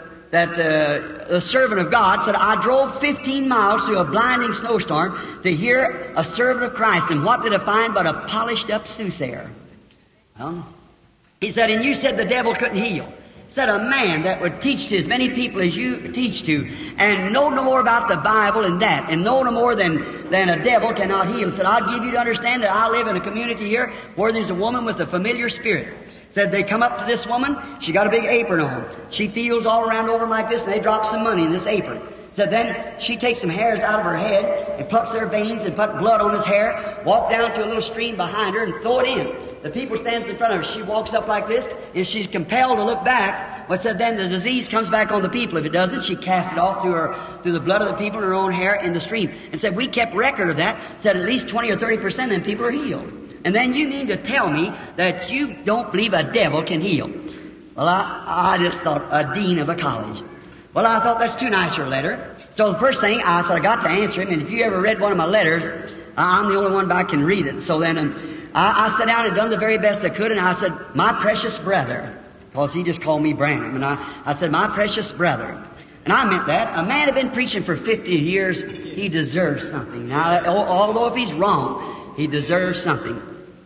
the servant of God said, I drove 15 miles through a blinding snowstorm to hear a servant of Christ. And what did I find but a polished up soothsayer? Well, he said, and you said the devil couldn't heal. Said a man that would teach to as many people as you teach to, and know no more about the Bible and that, and know no more than a devil cannot heal. Said, I'll give you to understand that I live in a community here where there's a woman with a familiar spirit. Said they come up to this woman, she got a big apron on. She feels all around over like this, and they drop some money in this apron. Said then she takes some hairs out of her head and plucks their veins and put blood on his hair, walk down to a little stream behind her and throw it in. The people stands in front of her. She walks up like this, and she's compelled to look back. But said then the disease comes back on the people. If it doesn't, she casts it off through the blood of the people and her own hair in the stream. And said we kept record of that. Said at least 20 or 30% of them people are healed. And then you mean to tell me that you don't believe a devil can heal? Well, I just thought a dean of a college. Well, I thought that's too nice a letter. So the first thing I said, I got to answer him. And if you ever read one of my letters, I'm the only one that can read it. So then I sat down and done the very best I could, and I said, my precious brother, because he just called me Branham, and I said, my precious brother. And I meant that. A man had been preaching for 50 years, he deserves something. Now, although if he's wrong, he deserves something.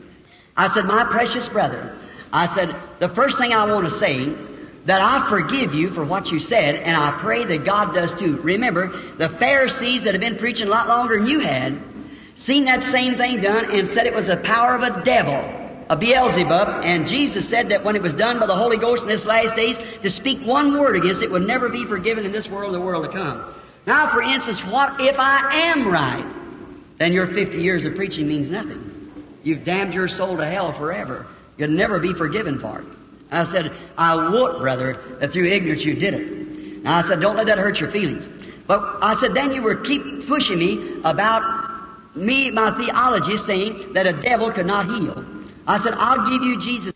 I said, my precious brother, I said, the first thing I want to say, that I forgive you for what you said, and I pray that God does too. Remember, the Pharisees that have been preaching a lot longer than you had, seen that same thing done and said it was the power of a devil, a Beelzebub, and Jesus said that when it was done by the Holy Ghost in this last days, to speak one word against it would never be forgiven in this world or the world to come. Now, for instance, what if I am right? Then your 50 years of preaching means nothing. You've damned your soul to hell forever. You'll never be forgiven for it. I said, I won't, brother, that through ignorance you did it. Now I said, don't let that hurt your feelings. But I said, then you were keep pushing me about my theology saying that a devil could not heal. I said, I'll give you Jesus.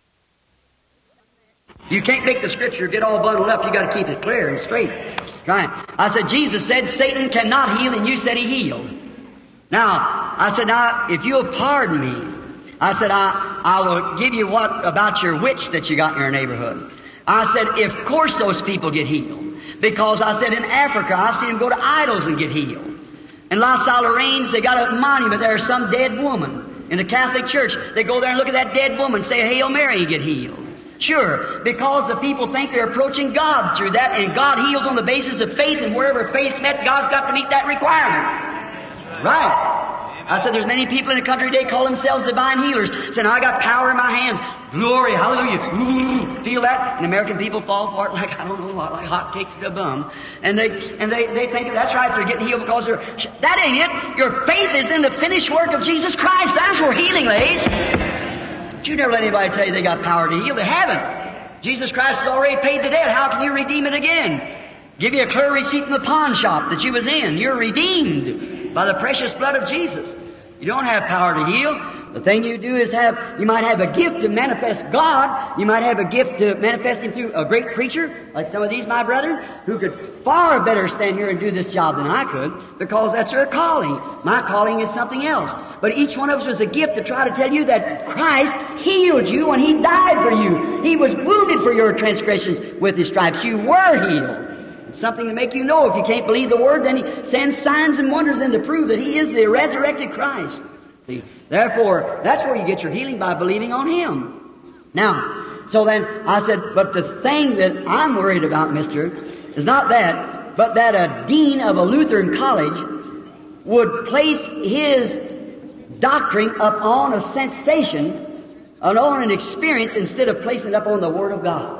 You can't make the scripture get all bundled up. You got to keep it clear and straight. Right. I said, Jesus said Satan cannot heal, and you said he healed. Now, I said, now, if you'll pardon me, I said, I will give you what about your witch that you got in your neighborhood. I said, of course those people get healed. Because I said in Africa, I've seen them go to idols and get healed. In La Salle Lorraine, they got a monument there, some dead woman. In the Catholic Church, they go there and look at that dead woman, say Hail Mary, and get healed. Sure, because the people think they're approaching God through that, and God heals on the basis of faith, and wherever faith's met, God's got to meet that requirement. Right. I said there's many people in the country today call themselves divine healers, saying, I got power in my hands. Glory, hallelujah. Ooh, feel that? And American people fall for it like, I don't know what, like hotcakes to a bum. And they think that's right, they're getting healed because that ain't it. Your faith is in the finished work of Jesus Christ. That's where healing lays. But you never let anybody tell you they got power to heal. They haven't. Jesus Christ has already paid the debt. How can you redeem it again? Give you a clear receipt from the pawn shop that you was in. You're redeemed by the precious blood of Jesus. You don't have power to heal. The thing you do is you might have a gift to manifest God. You might have a gift to manifest Him through a great preacher, like some of these, my brethren, who could far better stand here and do this job than I could, because that's their calling. My calling is something else. But each one of us was a gift to try to tell you that Christ healed you when He died for you. He was wounded for your transgressions with His stripes. You were healed. Something to make you know. If you can't believe the Word, then He sends signs and wonders then to prove that He is the resurrected Christ. See, therefore, that's where you get your healing, by believing on Him. Now, so then I said, but the thing that I'm worried about, mister, is not that, but that a dean of a Lutheran college would place his doctrine upon a sensation, on an experience, instead of placing it upon the Word of God.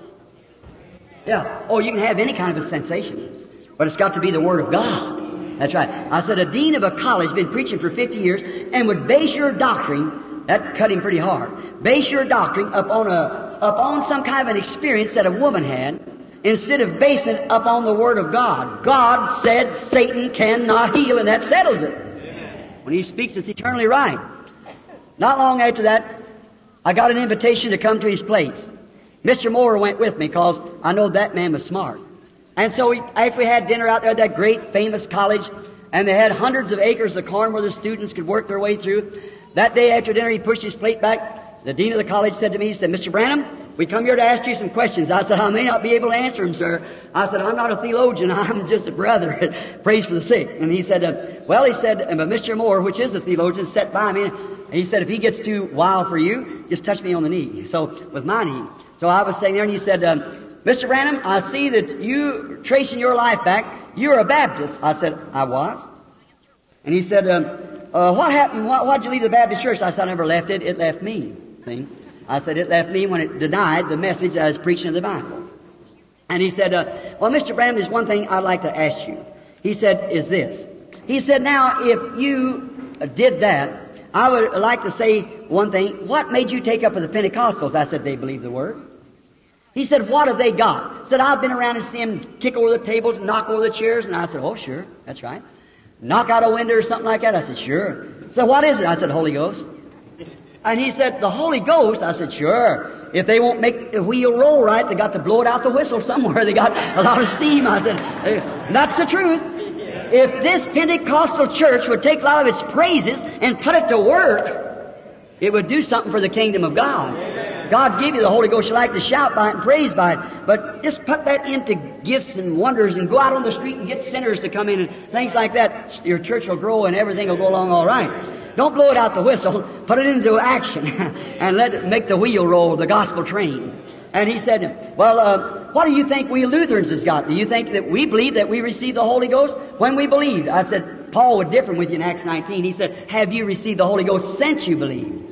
Yeah. Oh, you can have any kind of a sensation, but it's got to be the Word of God. That's right. I said a dean of a college been preaching for 50 years and would base your doctrine, that cut him pretty hard, base your doctrine upon some kind of an experience that a woman had, instead of basing it upon the Word of God. God said Satan cannot heal, and that settles it. When He speaks, it's eternally right. Not long after that, I got an invitation to come to his place. Mr. Moore went with me because I know that man was smart. And so after we had dinner out there at that great famous college, and they had hundreds of acres of corn where the students could work their way through, that day after dinner he pushed his plate back. The dean of the college said to me, he said, Mr. Branham, we come here to ask you some questions. I said, I may not be able to answer them, sir. I said, I'm not a theologian. I'm just a brother. Prays for the sick. And he said, but Mr. Moore, which is a theologian, sat by me. And he said, if he gets too wild for you, just touch me on the knee. So, with my knee. So I was sitting there and he said, Mr. Branham, I see that you, tracing your life back, you're a Baptist. I said, I was. And he said, what happened? Why'd you leave the Baptist church? I said, I never left it. It left me. See? I said, it left me when it denied the message I was preaching of the Bible. And he said, well, Mr. Branham, there's one thing I'd like to ask you. He said, is this. He said, now, if you did that, I would like to say one thing. What made you take up with the Pentecostals? I said, they believe the Word. He said, what have they got? He said, I've been around and seen them kick over the tables, knock over the chairs. And I said, oh, sure, that's right. Knock out a window or something like that. I said, sure. So what is it? I said, Holy Ghost. And he said, the Holy Ghost? I said, sure. If they won't make the wheel roll right, they got to blow it out the whistle somewhere. They got a lot of steam. I said, that's the truth. If this Pentecostal church would take a lot of its praises and put it to work, it would do something for the kingdom of God. God give you the Holy Ghost. You like to shout by it and praise by it. But just put that into gifts and wonders and go out on the street and get sinners to come in and things like that. Your church will grow and everything will go along all right. Don't blow it out the whistle. Put it into action and let it make the wheel roll, the gospel train. And he said, well, what do you think we Lutherans has got? Do you think that we believe that we received the Holy Ghost when we believed? I said, Paul would differ with you in Acts 19. He said, have you received the Holy Ghost since you believed?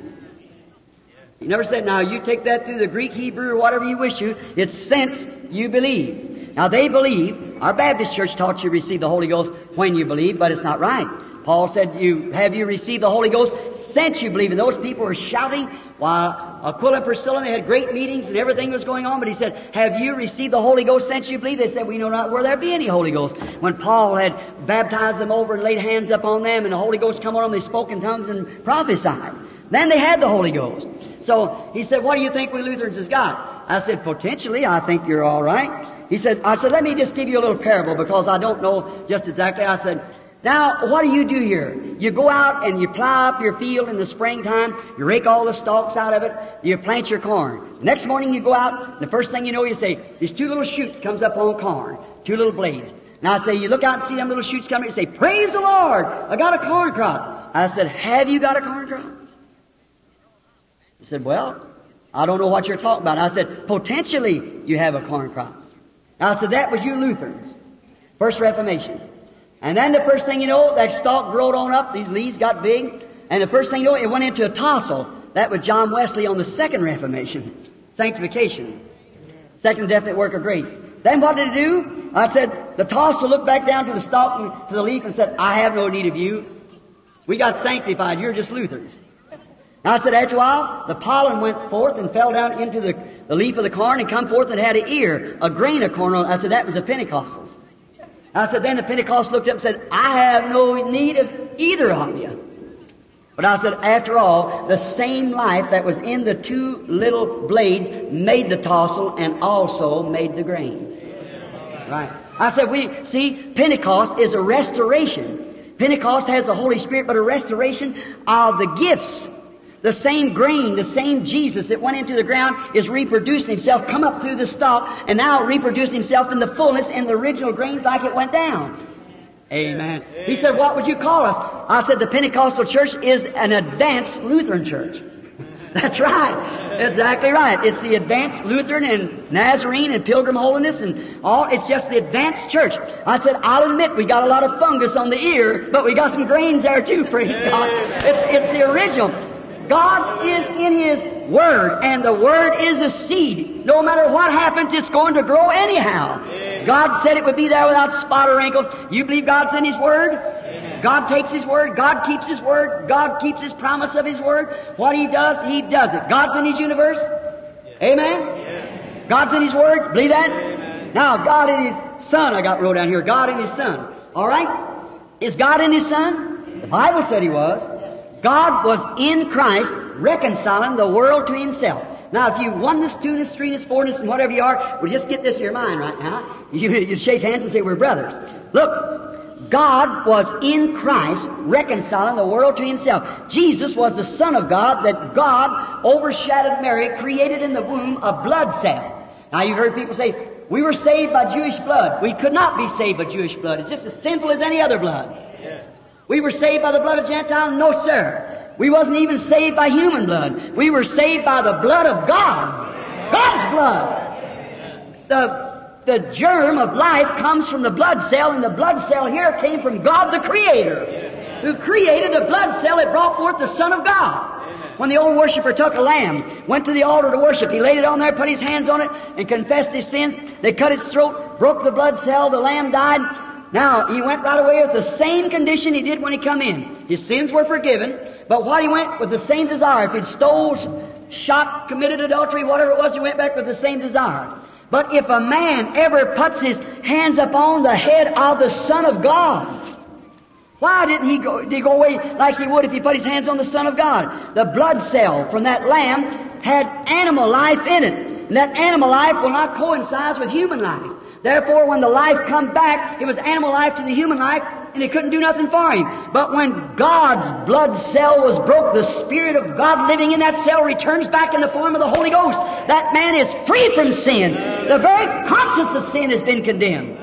He never said, now you take that through the Greek, Hebrew, or whatever you wish to. It's since you believe. Now they believe. Our Baptist church taught you receive the Holy Ghost when you believe, but it's not right. Paul said, have you received the Holy Ghost since you believe? And those people were shouting while Aquila and Priscilla, they had great meetings and everything was going on. But he said, have you received the Holy Ghost since you believe? They said, we know not where there be any Holy Ghost. When Paul had baptized them over and laid hands upon them and the Holy Ghost come on them, they spoke in tongues and prophesied. Then they had the Holy Ghost. So he said, what do you think we Lutherans has got? I said, potentially, I think you're all right. I said, let me just give you a little parable because I don't know just exactly. I said, now, what do you do here? You go out and you plow up your field in the springtime. You rake all the stalks out of it. You plant your corn. The next morning you go out, and the first thing you know, you say, these two little shoots comes up on corn. 2 little blades. And I say, you look out and see them little shoots coming, you say, praise the Lord, I got a corn crop. I said, have you got a corn crop? He said, well, I don't know what you're talking about. I said, potentially you have a corn crop. I said, that was you Lutherans. First Reformation. And then the first thing you know, that stalk growed on up, these leaves got big, and the first thing you know, it went into a tassel. That was John Wesley on the Second Reformation. Sanctification. Second definite work of grace. Then what did it do? I said, the tassel looked back down to the stalk and to the leaf and said, I have no need of you. We got sanctified. You're just Lutherans. And I said, after a while, the pollen went forth and fell down into the leaf of the corn and come forth and had an ear, a grain of corn on it. I said, that was the Pentecostals. I said, then the Pentecostals looked up and said, I have no need of either of you. But I said, after all, the same life that was in the 2 little blades made the tassel and also made the grain. Right. I said, see, Pentecost is a restoration. Pentecost has the Holy Spirit, but a restoration of the gifts. The same grain, the same Jesus that went into the ground is reproducing himself, come up through the stalk, and now reproducing himself in the fullness in the original grains like it went down. Amen. He said, what would you call us? I said, the Pentecostal church is an advanced Lutheran church. That's right. Exactly right. It's the advanced Lutheran and Nazarene and Pilgrim Holiness and all. It's just the advanced church. I said, I'll admit we got a lot of fungus on the ear, but we got some grains there too, praise God. It's the original. God is in His Word, and the Word is a seed. No matter what happens, it's going to grow anyhow. God said it would be there without spot or wrinkle. You believe God's in His Word? God takes His Word. God keeps His Word. God keeps His promise of His Word. What He does it. God's in His universe. Amen? God's in His Word. Believe that? Now, God in His Son, I got wrote down here. God in His Son. All right? Is God in His Son? The Bible said He was. God was in Christ reconciling the world to Himself. Now, if you oneness, two-ness, threeness, fourness, and whatever you are, well, just get this in your mind right now. You shake hands and say, we're brothers. Look, God was in Christ reconciling the world to Himself. Jesus was the Son of God that God overshadowed Mary, created in the womb a blood cell. Now, you've heard people say, we were saved by Jewish blood. We could not be saved by Jewish blood. It's just as sinful as any other blood. We were saved by the blood of Gentile? No, sir. We wasn't even saved by human blood. We were saved by the blood of God. God's blood. The germ of life comes from the blood cell, and the blood cell here came from God the Creator, who created a blood cell that brought forth the Son of God. When the old worshiper took a lamb, went to the altar to worship, he laid it on there, put his hands on it, and confessed his sins. They cut its throat, broke the blood cell, the lamb died. Now, he went right away with the same condition he did when he come in. His sins were forgiven, but what he went with the same desire. If he'd stole, shot, committed adultery, whatever it was, he went back with the same desire. But if a man ever puts his hands upon the head of the Son of God, why didn't he go away like he would if he put his hands on the Son of God? The blood cell from that lamb had animal life in it. And that animal life will not coincide with human life. Therefore, when the life come back, it was animal life to the human life, and it couldn't do nothing for him. But when God's blood cell was broke, the Spirit of God living in that cell returns back in the form of the Holy Ghost. That man is free from sin. The very conscience of sin has been condemned.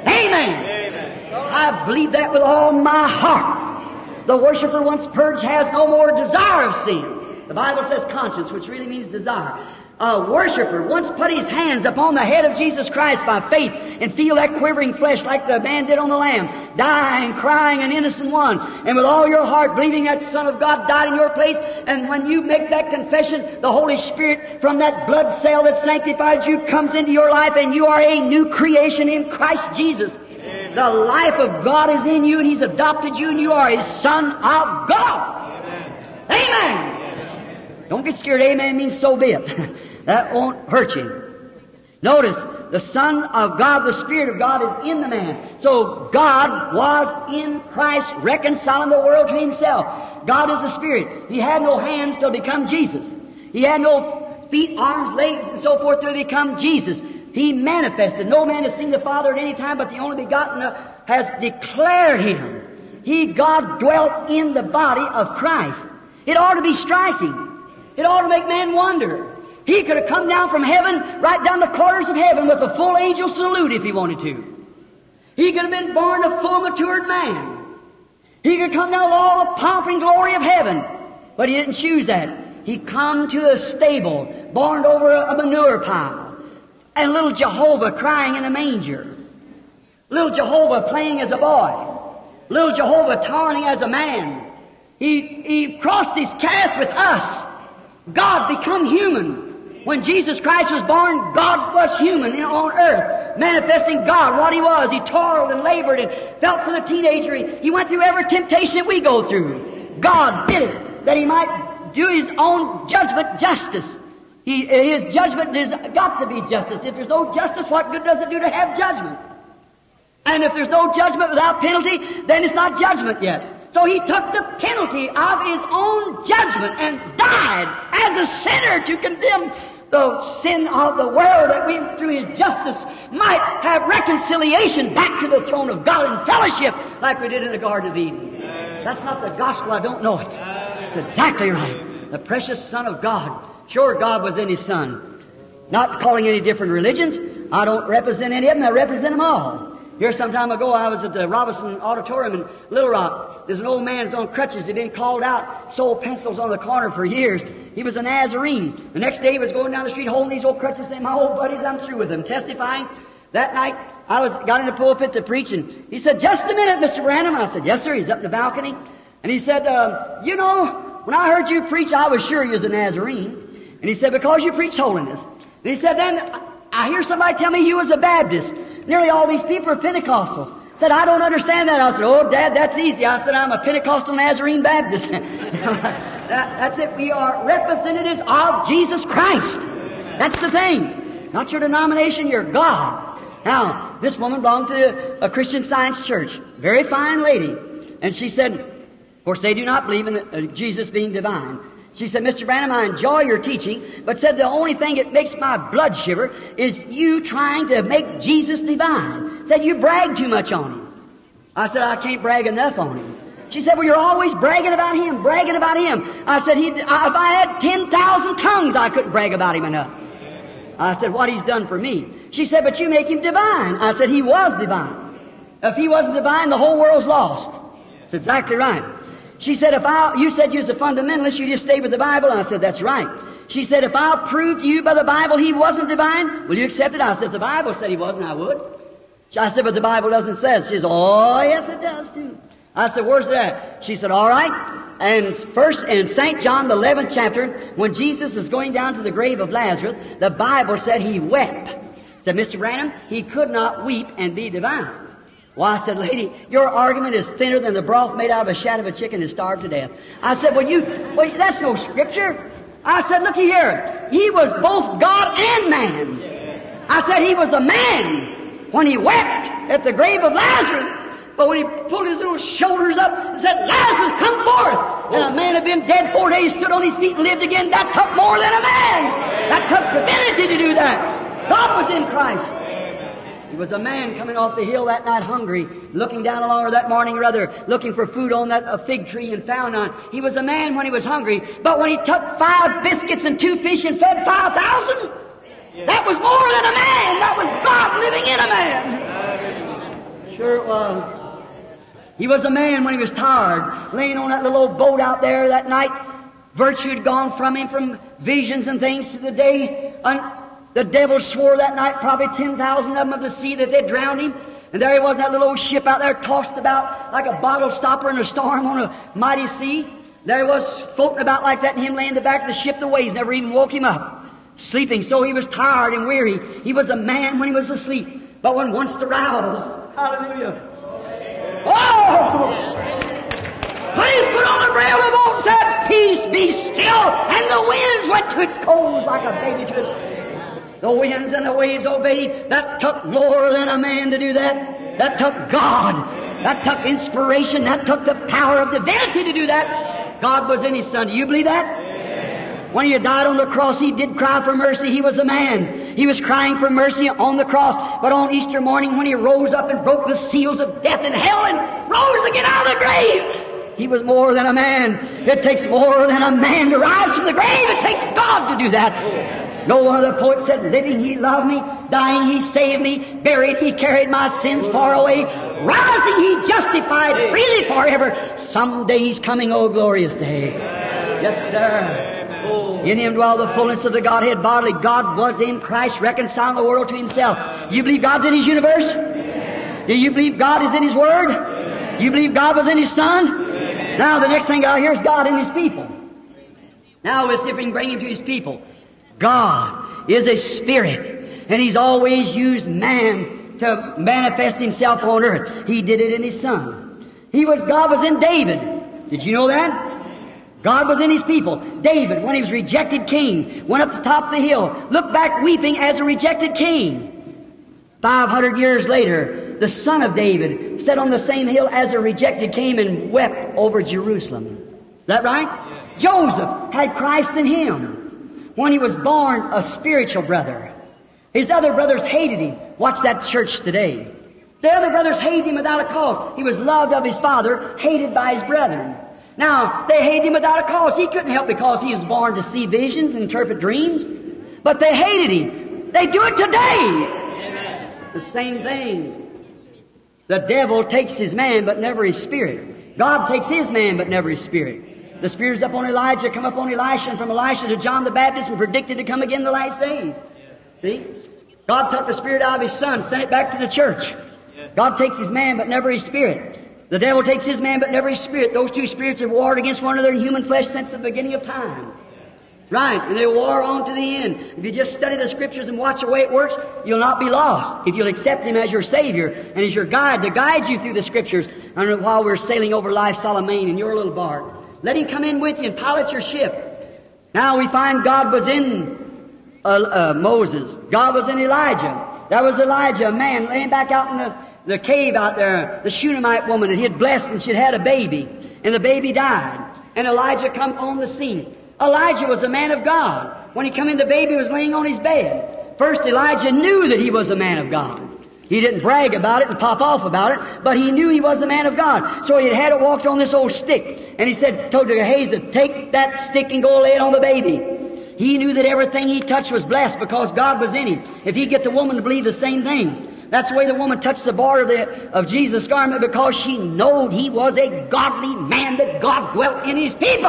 Amen. I believe that with all my heart. The worshiper once purged has no more desire of sin. The Bible says conscience, which really means desire. A worshiper once put his hands upon the head of Jesus Christ by faith and feel that quivering flesh like the man did on the lamb, dying, crying, an innocent one, and with all your heart believing that Son of God died in your place. And when you make that confession, the Holy Spirit from that blood cell that sanctified you comes into your life, and you are a new creation in Christ Jesus. Amen. The life of God is in you, and He's adopted you, and you are a son of God. Amen. Amen. Don't get scared. Amen means so be it. That won't hurt you. Notice, the Son of God, the Spirit of God is in the man. So God was in Christ reconciling the world to Himself. God is a Spirit. He had no hands till become Jesus. He had no feet, arms, legs, and so forth till become Jesus. He manifested. No man has seen the Father at any time, but the only begotten has declared Him. God dwelt in the body of Christ. It ought to be striking. It ought to make man wonder. He could have come down from heaven, right down the corners of heaven with a full angel salute if He wanted to. He could have been born a full matured man. He could come down with all the pomp and glory of heaven. But he didn't choose that. He come to a stable, born over a manure pile. And little Jehovah crying in a manger. Little Jehovah playing as a boy. Little Jehovah turning as a man. He crossed his path with us. God become human. When Jesus Christ was born, God was human on earth, manifesting God, what He was. He toiled and labored and felt for the teenager. He went through every temptation that we go through. God did it, that He might do His own judgment justice. His judgment has got to be justice. If there's no justice, what good does it do to have judgment? And if there's no judgment without penalty, then it's not judgment yet. So He took the penalty of His own judgment and died as a sinner to condemn the sin of the world, that we, through His justice, might have reconciliation back to the throne of God and fellowship like we did in the Garden of Eden. That's not the gospel. I don't know it. It's exactly right. The precious Son of God. Sure, God was in His Son. Not calling any different religions. I don't represent any of them. I represent them all. Here some time ago, I was at the Robinson Auditorium in Little Rock. There's an old man who's on crutches. He'd been called out, sold pencils on the corner for years. He was a Nazarene. The next day, he was going down the street holding these old crutches, saying, "My old buddies, I'm through with them." Testifying. That night, I got in the pulpit to preach, and he said, "Just a minute, Mr. Branham." I said, "Yes, sir." He's up in the balcony. And he said, "You know, when I heard you preach, I was sure you was a Nazarene." And he said, "Because you preach holiness." And he said, "Then I hear somebody tell me you was a Baptist. Nearly all these people are Pentecostals." Said, "I don't understand that." I said, "Oh, Dad, that's easy." I said, "I'm a Pentecostal Nazarene Baptist." That's it. We are representatives of Jesus Christ. That's the thing. Not your denomination, your God. Now, this woman belonged to a Christian Science church. Very fine lady. And she said, of course, they do not believe in Jesus being divine. She said, "Mr. Branham, I enjoy your teaching, but said the only thing that makes my blood shiver is you trying to make Jesus divine." Said, "You brag too much on Him." I said, "I can't brag enough on Him." She said, "Well, you're always bragging about Him, bragging about Him." I said, if I had 10,000 tongues, I couldn't brag about Him enough. I said, "What He's done for me." She said, "But you make Him divine." I said, "He was divine. If He wasn't divine, the whole world's lost." That's exactly right. She said, you said you was a fundamentalist, you just stay with the Bible." I said, "That's right." She said, "If I'll prove to you by the Bible He wasn't divine, will you accept it?" I said, "The Bible said He wasn't, I would." I said, "But the Bible doesn't say it." She said, "Oh, yes, it does too." I said, "Where's that?" She said, "All right." And first in St. John, the 11th chapter, when Jesus is going down to the grave of Lazarus, the Bible said He wept. Said, "Mr. Branham, He could not weep and be divine." Well, I said, "Lady, your argument is thinner than the broth made out of a shat of a chicken and starved to death." I said, well, that's no scripture. I said, "Looky here. He was both God and man." I said, "He was a man when He wept at the grave of Lazarus. But when He pulled His little shoulders up and said, 'Lazarus, come forth,' and a man had been dead 4 days, stood on his feet and lived again, that took more than a man. That took divinity to do that. God was in Christ. He was a man coming off the hill that night hungry, looking down along, or that morning rather, looking for food on that fig tree and found none. He was a man when he was hungry, but when he took 5 biscuits and 2 fish and fed 5,000, that was more than a man. That was God living in a man. Sure it was. He was a man when he was tired, laying on that little old boat out there that night. Virtue had gone from him, from visions and things to the day. The devil swore that night, probably 10,000 of them of the sea, that they'd drowned him. And there he was in that little old ship out there, tossed about like a bottle stopper in a storm on a mighty sea. There he was, floating about like that, and him laying in the back of the ship. The waves never even woke him up. Sleeping, so he was tired and weary. He was a man when he was asleep. But when once aroused, hallelujah. Oh! When He's put on the rail of the boat and said, "Peace, be still," and the winds went to its coals like a baby to its... The winds and the waves obeyed. That took more than a man to do that. That took God. That took inspiration. That took the power of divinity to do that. God was in His Son. Do you believe that? When He had died on the cross, He did cry for mercy. He was a man. He was crying for mercy on the cross. But on Easter morning, when He rose up and broke the seals of death and hell and rose to get out of the grave, He was more than a man. It takes more than a man to rise from the grave. It takes God to do that. No one of the poets said, living He loved me, dying He saved me, buried He carried my sins far away, rising He justified freely forever. Someday He's coming, oh glorious day. Yes, sir. In Him dwell the fullness of the Godhead bodily. God was in Christ, reconciling the world to Himself. You believe God's in His universe? Do you believe God is in His Word? You believe God was in His Son? Now the next thing out here is God in His people. Now we'll see if we can bring Him to His people. God is a Spirit, and He's always used man to manifest Himself on earth. He did it in His Son. God was in David. Did you know that? God was in His people. David, when he was rejected king, went up the top of the hill, looked back weeping as a rejected king. 500 years later, the son of David sat on the same hill as a rejected king and wept over Jerusalem. Is that right? Yeah. Joseph had Christ in him. When he was born, a spiritual brother. His other brothers hated him. Watch that church today. The other brothers hated him without a cause. He was loved of his father, hated by his brethren. Now, they hated him without a cause. He couldn't help because he was born to see visions and interpret dreams. But they hated him. They do it today. The same thing. The devil takes his man, but never his spirit. God takes his man, but never his spirit. The Spirit's up on Elijah, come up on Elisha, and from Elisha to John the Baptist, and predicted to come again in the last days. See? God took the Spirit out of His Son, sent it back to the church. God takes His man, but never His spirit. The devil takes his man, but never his spirit. Those two spirits have warred against one another in human flesh since the beginning of time. Right, and they war on to the end. If you just study the Scriptures and watch the way it works, you'll not be lost. If you'll accept Him as your Savior and as your guide to guide you through the Scriptures, and while we're sailing over life's Salamine in your little bark, let Him come in with you and pilot your ship. Now we find God was in Moses. God was in Elijah. That was Elijah, a man laying back out in the cave out there, the Shunammite woman, and he had blessed and she'd had a baby, and the baby died. And Elijah come on the scene. Elijah was a man of God. When he come in, the baby was laying on his bed. First, Elijah knew that he was a man of God. He didn't brag about it and pop off about it, but he knew he was a man of God. So he had to walk on this old stick. And he told Gehazi, take that stick and go lay it on the baby. He knew that everything he touched was blessed because God was in him. If he get the woman to believe the same thing. That's the way the woman touched the border of Jesus' garment, because she knowed he was a godly man, that God dwelt in His people.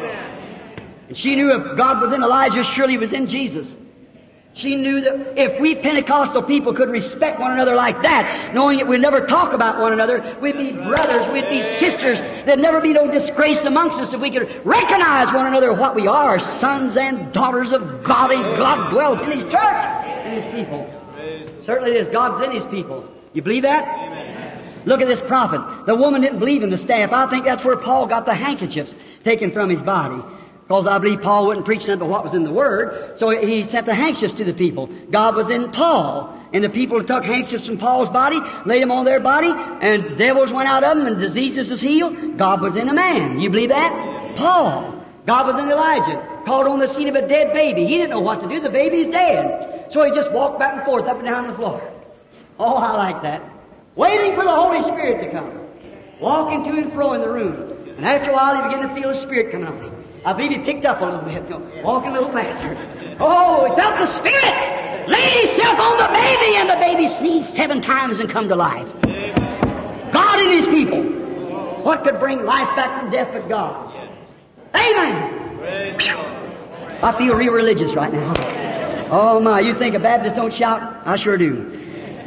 Amen. And she knew if God was in Elijah, surely He was in Jesus. She knew that if we Pentecostal people could respect one another like that, knowing that we'd never talk about one another, we'd be brothers, we'd be sisters, there'd never be no disgrace amongst us if we could recognize one another what we are, sons and daughters of God, and God dwells in His church, in His people. Certainly it is. God's in His people. You believe that? Amen. Look at this prophet. The woman didn't believe in the staff. I think that's where Paul got the handkerchiefs taken from his body. Because I believe Paul wouldn't preach nothing but what was in the Word. So he sent the handkerchiefs to the people. God was in Paul. And the people took handkerchiefs from Paul's body, laid them on their body, and devils went out of them, and diseases was healed. God was in a man. You believe that? Paul. God was in Elijah, called on the scene of a dead baby. He didn't know what to do. The baby's dead. So he just walked back and forth, up and down the floor. Oh, I like that. Waiting for the Holy Spirit to come. Walking to and fro in the room. And after a while, he began to feel the Spirit coming on him. I believe he picked up a little bit, walking a little faster. Oh, he felt the Spirit. Laid himself on the baby, and the baby sneezed 7 times and come to life. God in His people. What could bring life back from death but God? Amen. I feel real religious right now. Oh my, you think a Baptist don't shout? I sure do.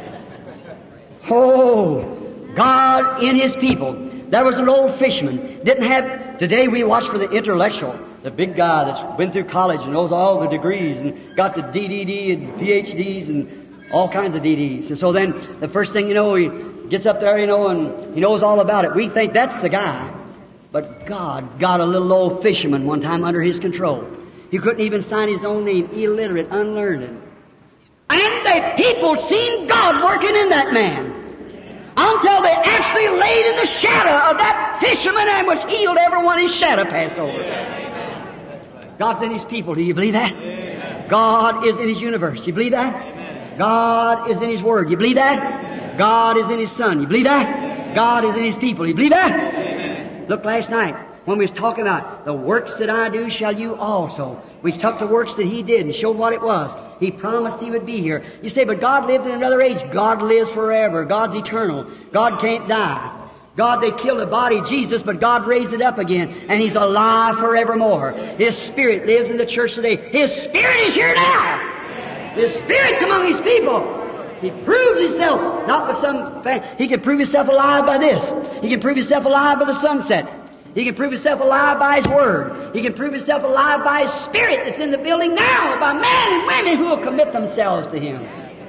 Oh, God in His people. There was an old fisherman. Didn't have, today we watch for the intellectual, the big guy that's been through college and knows all the degrees and got the DDD and PhDs and all kinds of DDs. And so then the first thing you know, he gets up there, and he knows all about it. We think that's the guy. But God got a little old fisherman one time under His control. He couldn't even sign his own name, illiterate, unlearned. And the people seen God working in that man. Until they actually laid in the shadow of that fisherman and was healed. Everyone His shadow passed over. God's in His people. Do you believe that? God is in His universe. You believe that? God is in His Word. You believe that? God is in His Son. You believe that? God is in His people. You believe that? Look last night when we was talking about the works that I do shall you also. We took the works that He did and showed what it was. He promised He would be here. You say, but God lived in another age. God lives forever. God's eternal. God can't die. God, they killed the body, Jesus, but God raised it up again, and He's alive forevermore. His Spirit lives in the church today. His Spirit is here now. His Spirit's among His people. He proves Himself, not with some He can prove Himself alive by this. He can prove Himself alive by the sunset. He can prove Himself alive by His Word. He can prove Himself alive by His Spirit that's in the building now, by men and women who will commit themselves to Him.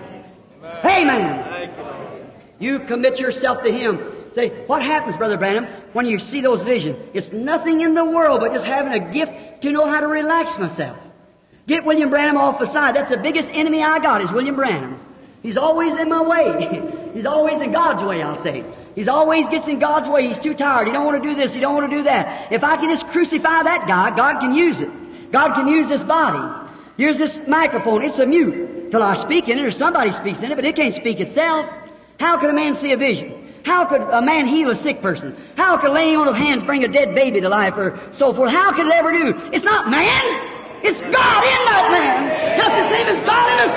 Amen. You commit yourself to Him. Say, what happens, Brother Branham, when you see those visions? It's nothing in the world but just having a gift to know how to relax myself. Get William Branham off the side. That's the biggest enemy I got is William Branham. He's always in my way. He's always in God's way, I'll say. He's always gets in God's way. He's too tired. He don't want to do this. He don't want to do that. If I can just crucify that guy, God can use it. God can use this body. Here's this microphone. It's a mute till I speak in it or somebody speaks in it, but it can't speak itself. How can a man see a vision? How could a man heal a sick person? How could laying on of hands bring a dead baby to life or so forth? How could it ever do? It's not man. It's God in that man. Just the same as God in the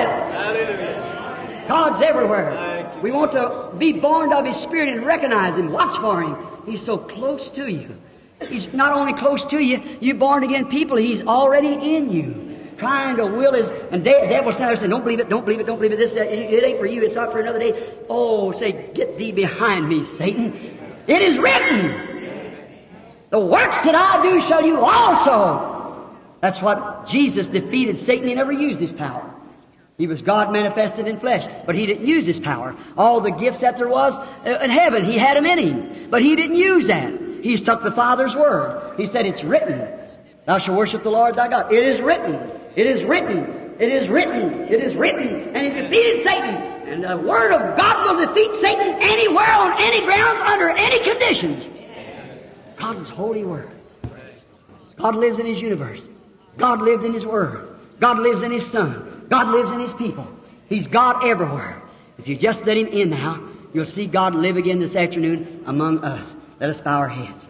sunset. God's everywhere. We want to be born of His Spirit and recognize Him. Watch for Him. He's so close to you. He's not only close to you, you born again people. He's already in you. Trying to will His, and the devil standing there saying, don't believe it, don't believe it, don't believe it, this, it ain't for you, it's not for another day. Oh, say, get thee behind me, Satan. It is written, the works that I do shall you also. That's what Jesus defeated Satan. He never used his power. He was God manifested in flesh, but He didn't use His power. All the gifts that there was in heaven, He had them in Him, but He didn't use that. He took the Father's word. He said, it's written, thou shalt worship the Lord thy God. It is written. It is written. It is written. It is written. And He defeated Satan. And the Word of God will defeat Satan anywhere, on any grounds, under any conditions. God's holy Word. God lives in His universe. God lived in His Word. God lives in His Son. God lives in His people. He's God everywhere. If you just let Him in now, you'll see God live again this afternoon among us. Let us bow our heads.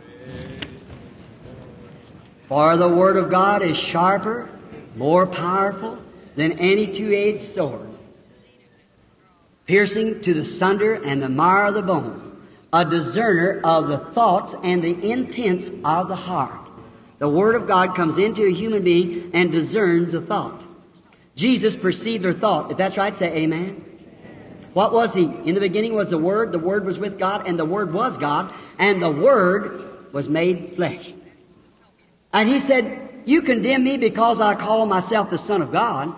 For the Word of God is sharper, more powerful than any two-edged sword, piercing to the sunder and the marrow of the bone, a discerner of the thoughts and the intents of the heart. The Word of God comes into a human being and discerns a thought. Jesus perceived their thought. If that's right, say amen. What was He? In the beginning was the Word was with God, and the Word was God, and the Word was made flesh. And He said, you condemn me because I call myself the Son of God.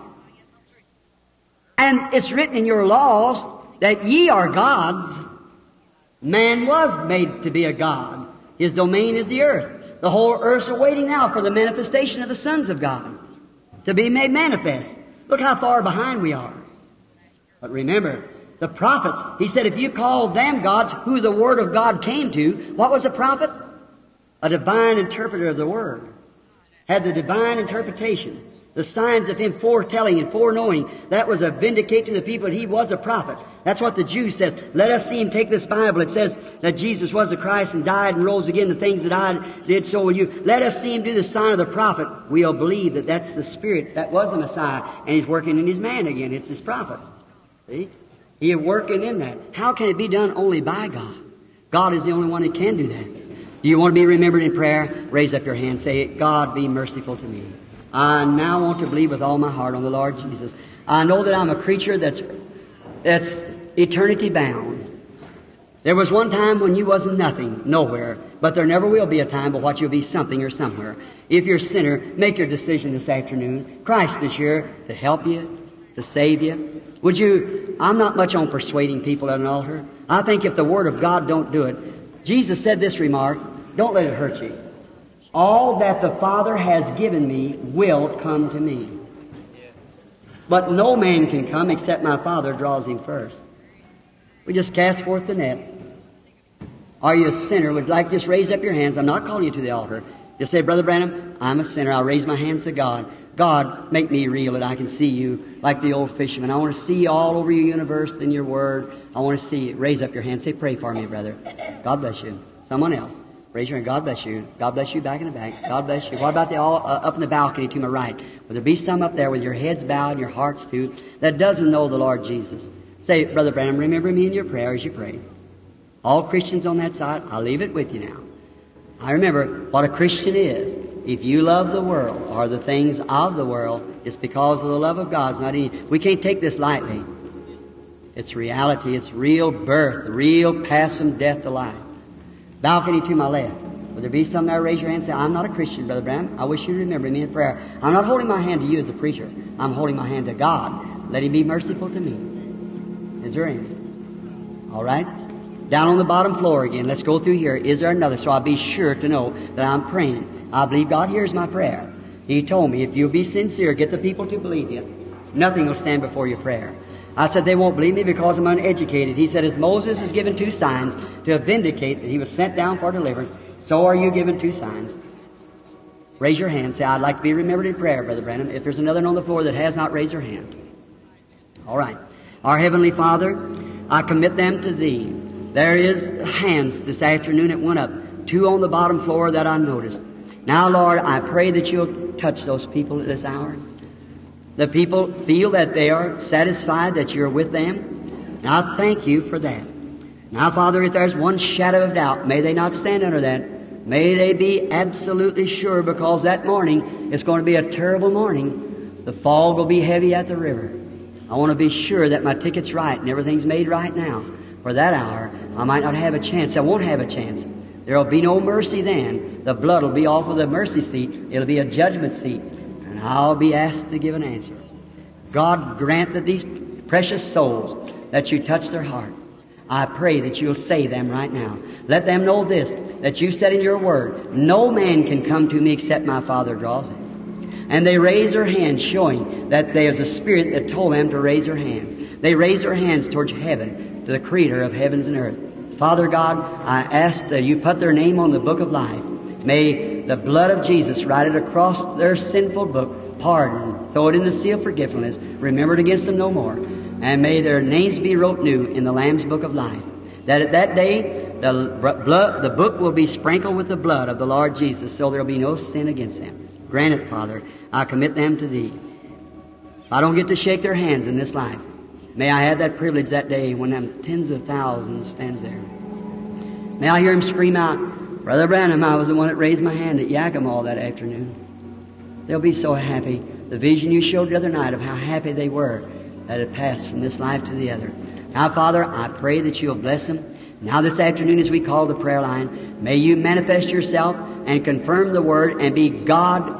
And it's written in your laws that ye are gods. Man was made to be a god. His domain is the earth. The whole earth's awaiting now for the manifestation of the sons of God to be made manifest. Look how far behind we are. But remember, the prophets, He said, if you call them gods, who the Word of God came to, what was a prophet? A divine interpreter of the Word. Had the divine interpretation, the signs of Him foretelling and foreknowing. That was a vindicate to the people that He was a prophet. That's what the Jews says. Let us see Him take this Bible. It says that Jesus was the Christ and died and rose again. The things that I did, so will you. Let us see Him do the sign of the prophet. We'll believe that that's the Spirit that was the Messiah, and He's working in His man again. It's His prophet. See? He is working in that. How can it be done? Only by God. God is the only one that can do that. Do you want to be remembered in prayer? Raise up your hand. Say, God, be merciful to me. I now want to believe with all my heart on the Lord Jesus. I know that I'm a creature that's eternity bound. There was one time when you wasn't nothing, nowhere. But there never will be a time but what you'll be something or somewhere. If you're a sinner, make your decision this afternoon. Christ is here to help you, to save you. Would you, I'm not much on persuading people at an altar. I think if the Word of God don't do it, Jesus said this remark, don't let it hurt you. All that the Father has given me will come to me. But no man can come except my Father draws him first. We just cast forth the net. Are you a sinner? Would you like to just raise up your hands? I'm not calling you to the altar. Just say, Brother Branham, I'm a sinner. I'll raise my hands to God. God, make me real that I can see you like the old fisherman. I want to see you all over your universe and your Word. I want to see you. Raise up your hand. Say, pray for me, brother. God bless you. Someone else. Raise your hand. God bless you. God bless you back in the back. God bless you. What about the all up in the balcony to my right? Will there be some up there with your heads bowed and your hearts too that doesn't know the Lord Jesus? Say, Brother Branham, remember me in your prayer as you pray. All Christians on that side, I'll leave it with you now. I remember what a Christian is. If you love the world or the things of the world, it's because of the love of God. It's not any. We can't take this lightly. It's reality. It's real birth, real pass from death to life. Balcony to my left. Will there be some there? Raise your hand and say, I'm not a Christian, Brother Branham. I wish you remember me in prayer. I'm not holding my hand to you as a preacher. I'm holding my hand to God. Let Him be merciful to me. Is there any? All right. Down on the bottom floor again. Let's go through here. Is there another? So I'll be sure to know that I'm praying. I believe God hears my prayer. He told me, if you'll be sincere, get the people to believe you. Nothing will stand before your prayer. I said, they won't believe me because I'm uneducated. He said, as Moses is given 2 signs to vindicate that he was sent down for deliverance, so are you given 2 signs. Raise your hand. Say, I'd like to be remembered in prayer, Brother Branham. If there's another one on the floor that has not raised their hand. All right. Our Heavenly Father, I commit them to Thee. There is hands this afternoon that went up. 2 on the bottom floor that I noticed. Now, Lord, I pray that You'll touch those people at this hour. The people feel that they are satisfied that You're with them. And I thank You for that. Now, Father, if there's one shadow of doubt, may they not stand under that. May they be absolutely sure, because that morning it's going to be a terrible morning. The fog will be heavy at the river. I want to be sure that my ticket's right and everything's made right now. For that hour, I might not have a chance. I won't have a chance. There will be no mercy then. The blood will be off of the mercy seat. It'll be a judgment seat. And I'll be asked to give an answer. God grant that these precious souls, that You touch their hearts. I pray that You'll save them right now. Let them know this, that You said in Your word, no man can come to Me except my Father draws him. And they raise their hands, showing that there's a Spirit that told them to raise their hands. They raise their hands towards heaven, to the Creator of heavens and earth. Father God, I ask that You put their name on the book of life. May the blood of Jesus write it across their sinful book, pardon, throw it in the sea of forgetfulness, remember it against them no more. And may their names be wrote new in the Lamb's book of life. That at that day, the book will be sprinkled with the blood of the Lord Jesus, so there will be no sin against them. Grant it, Father. I commit them to Thee. If I don't get to shake their hands in this life, may I have that privilege that day when them tens of thousands stands there. May I hear them scream out, Brother Branham, I was the one that raised my hand at Yakima that afternoon. They'll be so happy. The vision You showed the other night of how happy they were that had passed from this life to the other. Now, Father, I pray that You'll bless them. Now this afternoon as we call the prayer line, may You manifest Yourself and confirm the Word and be God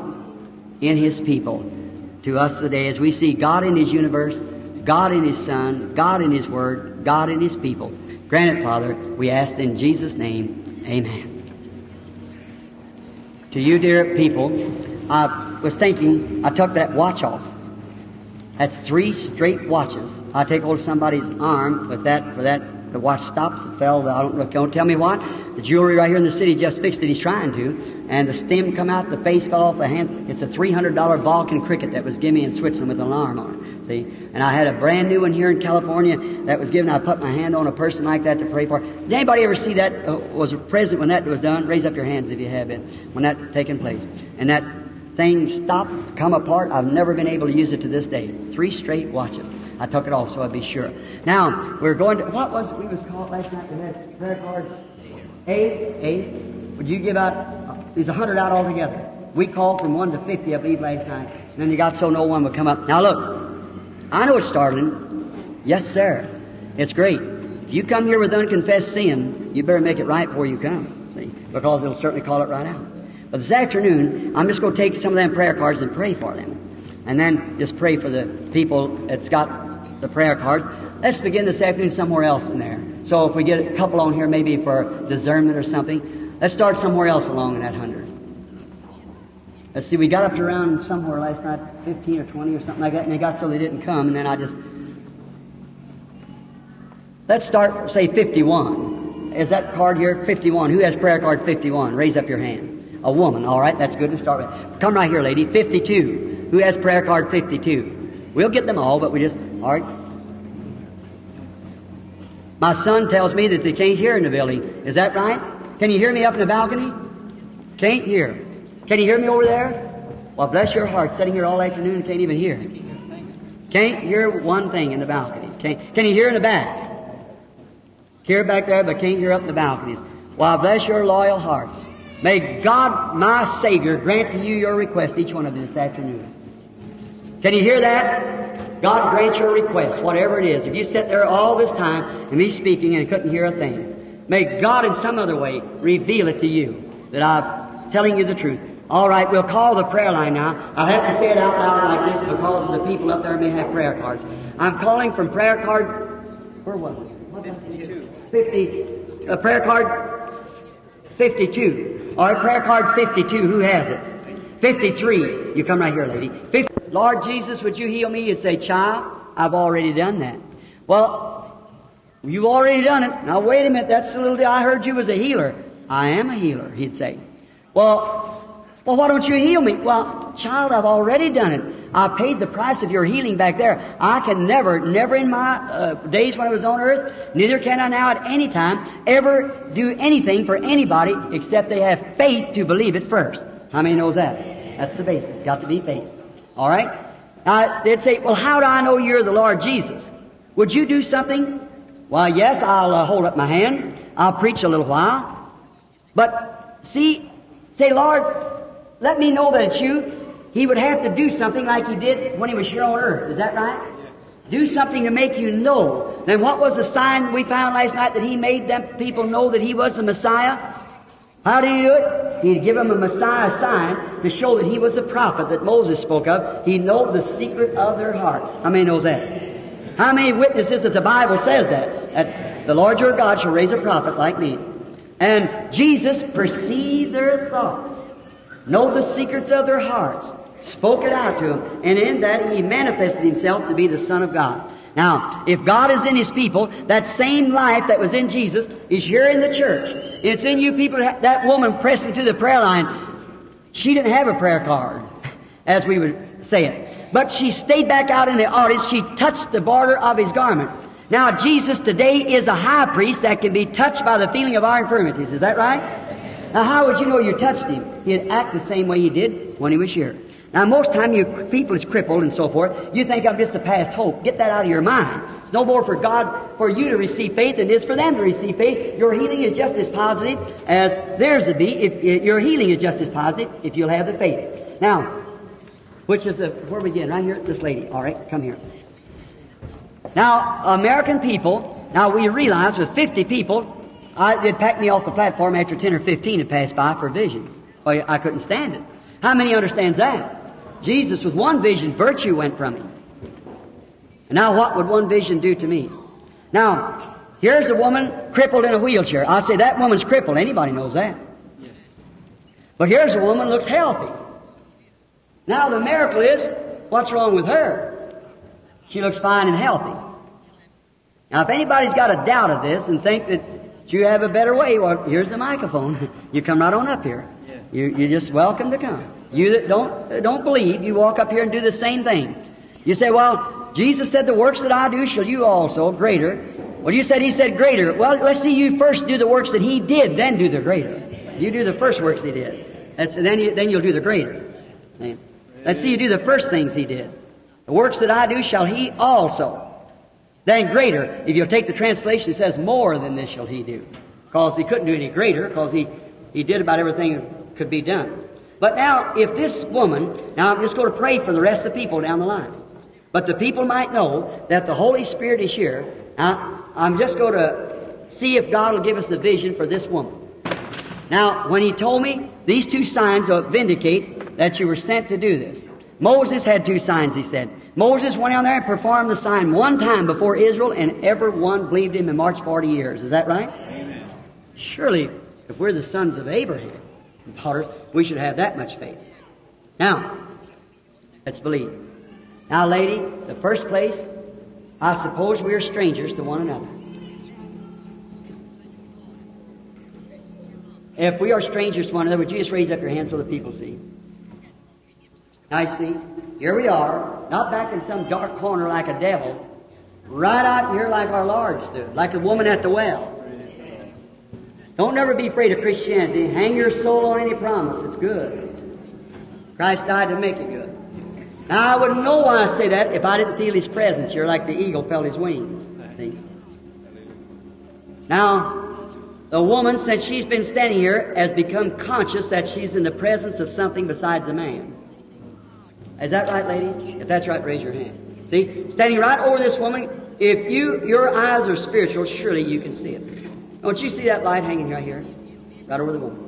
in His people to us today as we see God in His universe, God in His Son, God in His Word, God in His people. Grant it, Father, we ask in Jesus' name. Amen. To you, dear people, I was thinking, I took that watch off. That's 3 straight watches. I take hold of somebody's arm with that, for that, the watch stops. It fell, I don't know, don't tell me what. The jewelry right here in the city just fixed it. He's trying to. And the stem come out, the face fell off the hand. It's a $300 Vulcan cricket that was given me in Switzerland with an alarm on it. See? And I had a brand new one here in California that was given. I put my hand on a person like that to pray for. Did anybody ever see that was present when that was done? Raise up your hands if you have been. When that taken place. And that thing stopped, come apart. I've never been able to use it to this day. 3 straight watches. I took it off so I'd be sure. Now, we're going to, what was, we was called last night, we had prayer cards. 8. Would you give out, there's 100 out altogether. We called from 1 to 50, I believe, last night. And then you got so no one would come up. Now look, I know it's startling. Yes, sir. It's great. If you come here with unconfessed sin, you better make it right before you come. See? Because it'll certainly call it right out. But this afternoon, I'm just going to take some of them prayer cards and pray for them. And then just pray for the people that's got the prayer cards. Let's begin this afternoon somewhere else in there. So if we get a couple on here maybe for discernment or something, let's start somewhere else along in that 100. Let's see, we got up to around somewhere last night, 15 or 20 or something like that, and they got so they didn't come, and then I just... Let's start, say, 51. Is that card here? 51. Who has prayer card 51? Raise up your hand. A woman. All right, that's good to start with. Come right here, lady. 52. Who has prayer card 52? We'll get them all, but we just... All right. My son tells me that they can't hear in the building. Is that right? Can you hear me up in the balcony? Can't hear. Can you hear me over there? Well, bless your heart, sitting here all afternoon and can't even hear. Can't hear one thing in the balcony. Can you hear in the back? Hear back there, but can't hear up in the balconies. Well, bless your loyal hearts. May God, my Savior, grant to you your request, each one of you this afternoon. Can you hear that? God grant your request, whatever it is. If you sit there all this time and me speaking and couldn't hear a thing, may God in some other way reveal it to you that I'm telling you the truth. All right, we'll call the prayer line now. I'll have to say it out loud like this because the people up there may have prayer cards. I'm calling from prayer card, where was it? 52. 50, prayer card 52. All right, prayer card 52, who has it? 53. You come right here, lady. 50. Lord Jesus, would you heal me? You'd say, child, I've already done that. Well, you've already done it. Now wait a minute, that's a little, I heard you was a healer. I am a healer, he'd say. Well, why don't you heal me? Well, child, I've already done it. I paid the price of your healing back there. I can never in my days when I was on earth, neither can I now at any time, ever do anything for anybody except they have faith to believe it first. How many knows that? That's the basis. It's got to be faith. All right? Now, they'd say, well, how do I know you're the Lord Jesus? Would you do something? Well, yes, I'll hold up my hand. I'll preach a little while. But, see, say, Lord, let me know that it's you. He would have to do something like he did when he was here on earth. Is that right? Yeah. Do something to make you know. Then what was the sign we found last night that he made them people know that he was the Messiah? How did he do it? He'd give them a Messiah sign to show that he was the prophet that Moses spoke of. He knew the secret of their hearts. How many knows that? How many witnesses that the Bible says that? That's, the Lord your God shall raise a prophet like me. And Jesus perceived their thoughts, know the secrets of their hearts, spoke it out to them, and in that he manifested himself to be the Son of God. Now, if God is in his people, that same life that was in Jesus is here in the church. It's in you people. That woman pressing to the prayer line, she didn't have a prayer card, as we would say it. But she stayed back out in the audience. She touched the border of his garment. Now, Jesus today is a high priest that can be touched by the feeling of our infirmities. Is that right? Now, how would you know you touched him? He'd act the same way he did when he was here. Now, most time you people is crippled and so forth, you think I'm just a past hope. Get that out of your mind. It's no more for God, for you to receive faith than it is for them to receive faith. Your healing is just as positive as theirs would be. If your healing is just as positive, if you'll have the faith. Now, which is where we begin? Right here, this lady. All right, come here. Now, American people, now we realize with 50 people, they'd pack me off the platform after 10 or 15 had passed by for visions. Well, I couldn't stand it. How many understands that? Jesus, with one vision, virtue went from him. And now what would one vision do to me? Now, here's a woman crippled in a wheelchair. I say that woman's crippled. Anybody knows that. But here's a woman who looks healthy. Now the miracle is, what's wrong with her? She looks fine and healthy. Now if anybody's got a doubt of this and think that you have a better way, well, here's the microphone. You come right on up here. You're just welcome to come. You that don't believe, you walk up here and do the same thing. You say, well, Jesus said the works that I do shall you also, greater. Well, you said he said greater. Well, let's see you first do the works that he did, then do the greater. You do the first works he did. Then you'll do the greater. Let's see you do the first things he did. The works that I do shall he also. Then greater. If you'll take the translation, it says more than this shall he do. Because he couldn't do any greater, because he did about everything that could be done. But now, if this woman, now I'm just going to pray for the rest of the people down the line. But the people might know that the Holy Spirit is here. Now, I'm just going to see if God will give us the vision for this woman. Now, when he told me, these two signs will vindicate that you were sent to do this. Moses had two signs, he said. Moses went down there and performed the sign one time before Israel, and everyone believed him and marched 40 years. Is that right? Amen. Surely, if we're the sons of Abraham, daughters, we should have that much faith. Now, let's believe. Now, lady, the first place, I suppose we are strangers to one another. If we are strangers to one another, would you just raise up your hand so the people see? I see. Here we are, not back in some dark corner like a devil, right out here like our Lord stood, like the woman at the well. Don't never be afraid of Christianity. Hang your soul on any promise. It's good. Christ died to make it good. Now, I wouldn't know why I say that if I didn't feel His presence here like the eagle felt His wings. See? Now, the woman, since she's been standing here, has become conscious that she's in the presence of something besides a man. Is that right, lady? If that's right, raise your hand. See? Standing right over this woman, if your eyes are spiritual, surely you can see it. Don't you see that light hanging right here? Right over the woman.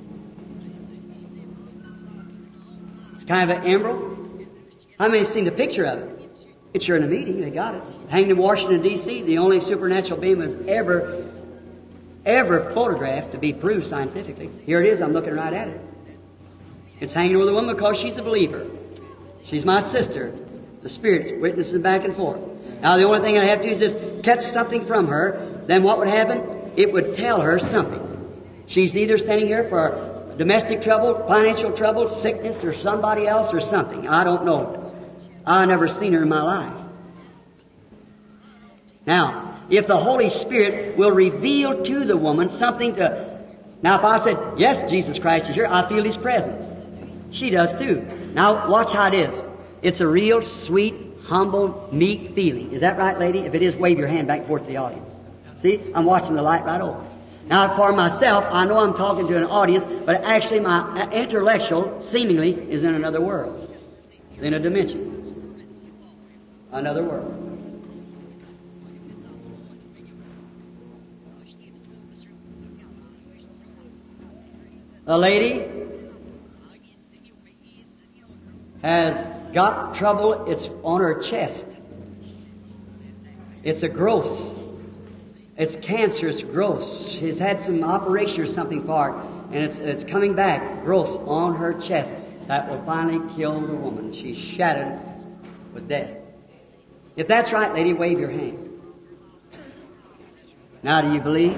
It's kind of an emerald. How many have seen the picture of it? It's here in the meeting. They got it. Hanged in Washington, D.C., the only supernatural being was ever photographed to be proved scientifically. Here it is. I'm looking right at it. It's hanging over the woman because she's a believer. She's my sister. The Spirit's witnessing back and forth. Now, the only thing I have to do is just catch something from her. Then what would happen? It would tell her something. She's either standing here for domestic trouble, financial trouble, sickness, or somebody else or something. I don't know. I never seen her in my life. Now, if the Holy Spirit will reveal to the woman something to... Now, if I said, yes, Jesus Christ is here, I feel His presence. She does too. Now, watch how it is. It's a real sweet, humble, meek feeling. Is that right, lady? If it is, wave your hand back and forth to the audience. See? I'm watching the light right over. Now, for myself, I know I'm talking to an audience, but actually my intellectual, seemingly, is in another world. It's in a dimension. Another world. A lady has got trouble. It's on her chest. It's a growth. It's cancerous growth. She's had some operation or something for it, and it's coming back. Growth on her chest that will finally kill the woman. She's shattered with death. If that's right, lady, wave your hand. Now, do you believe?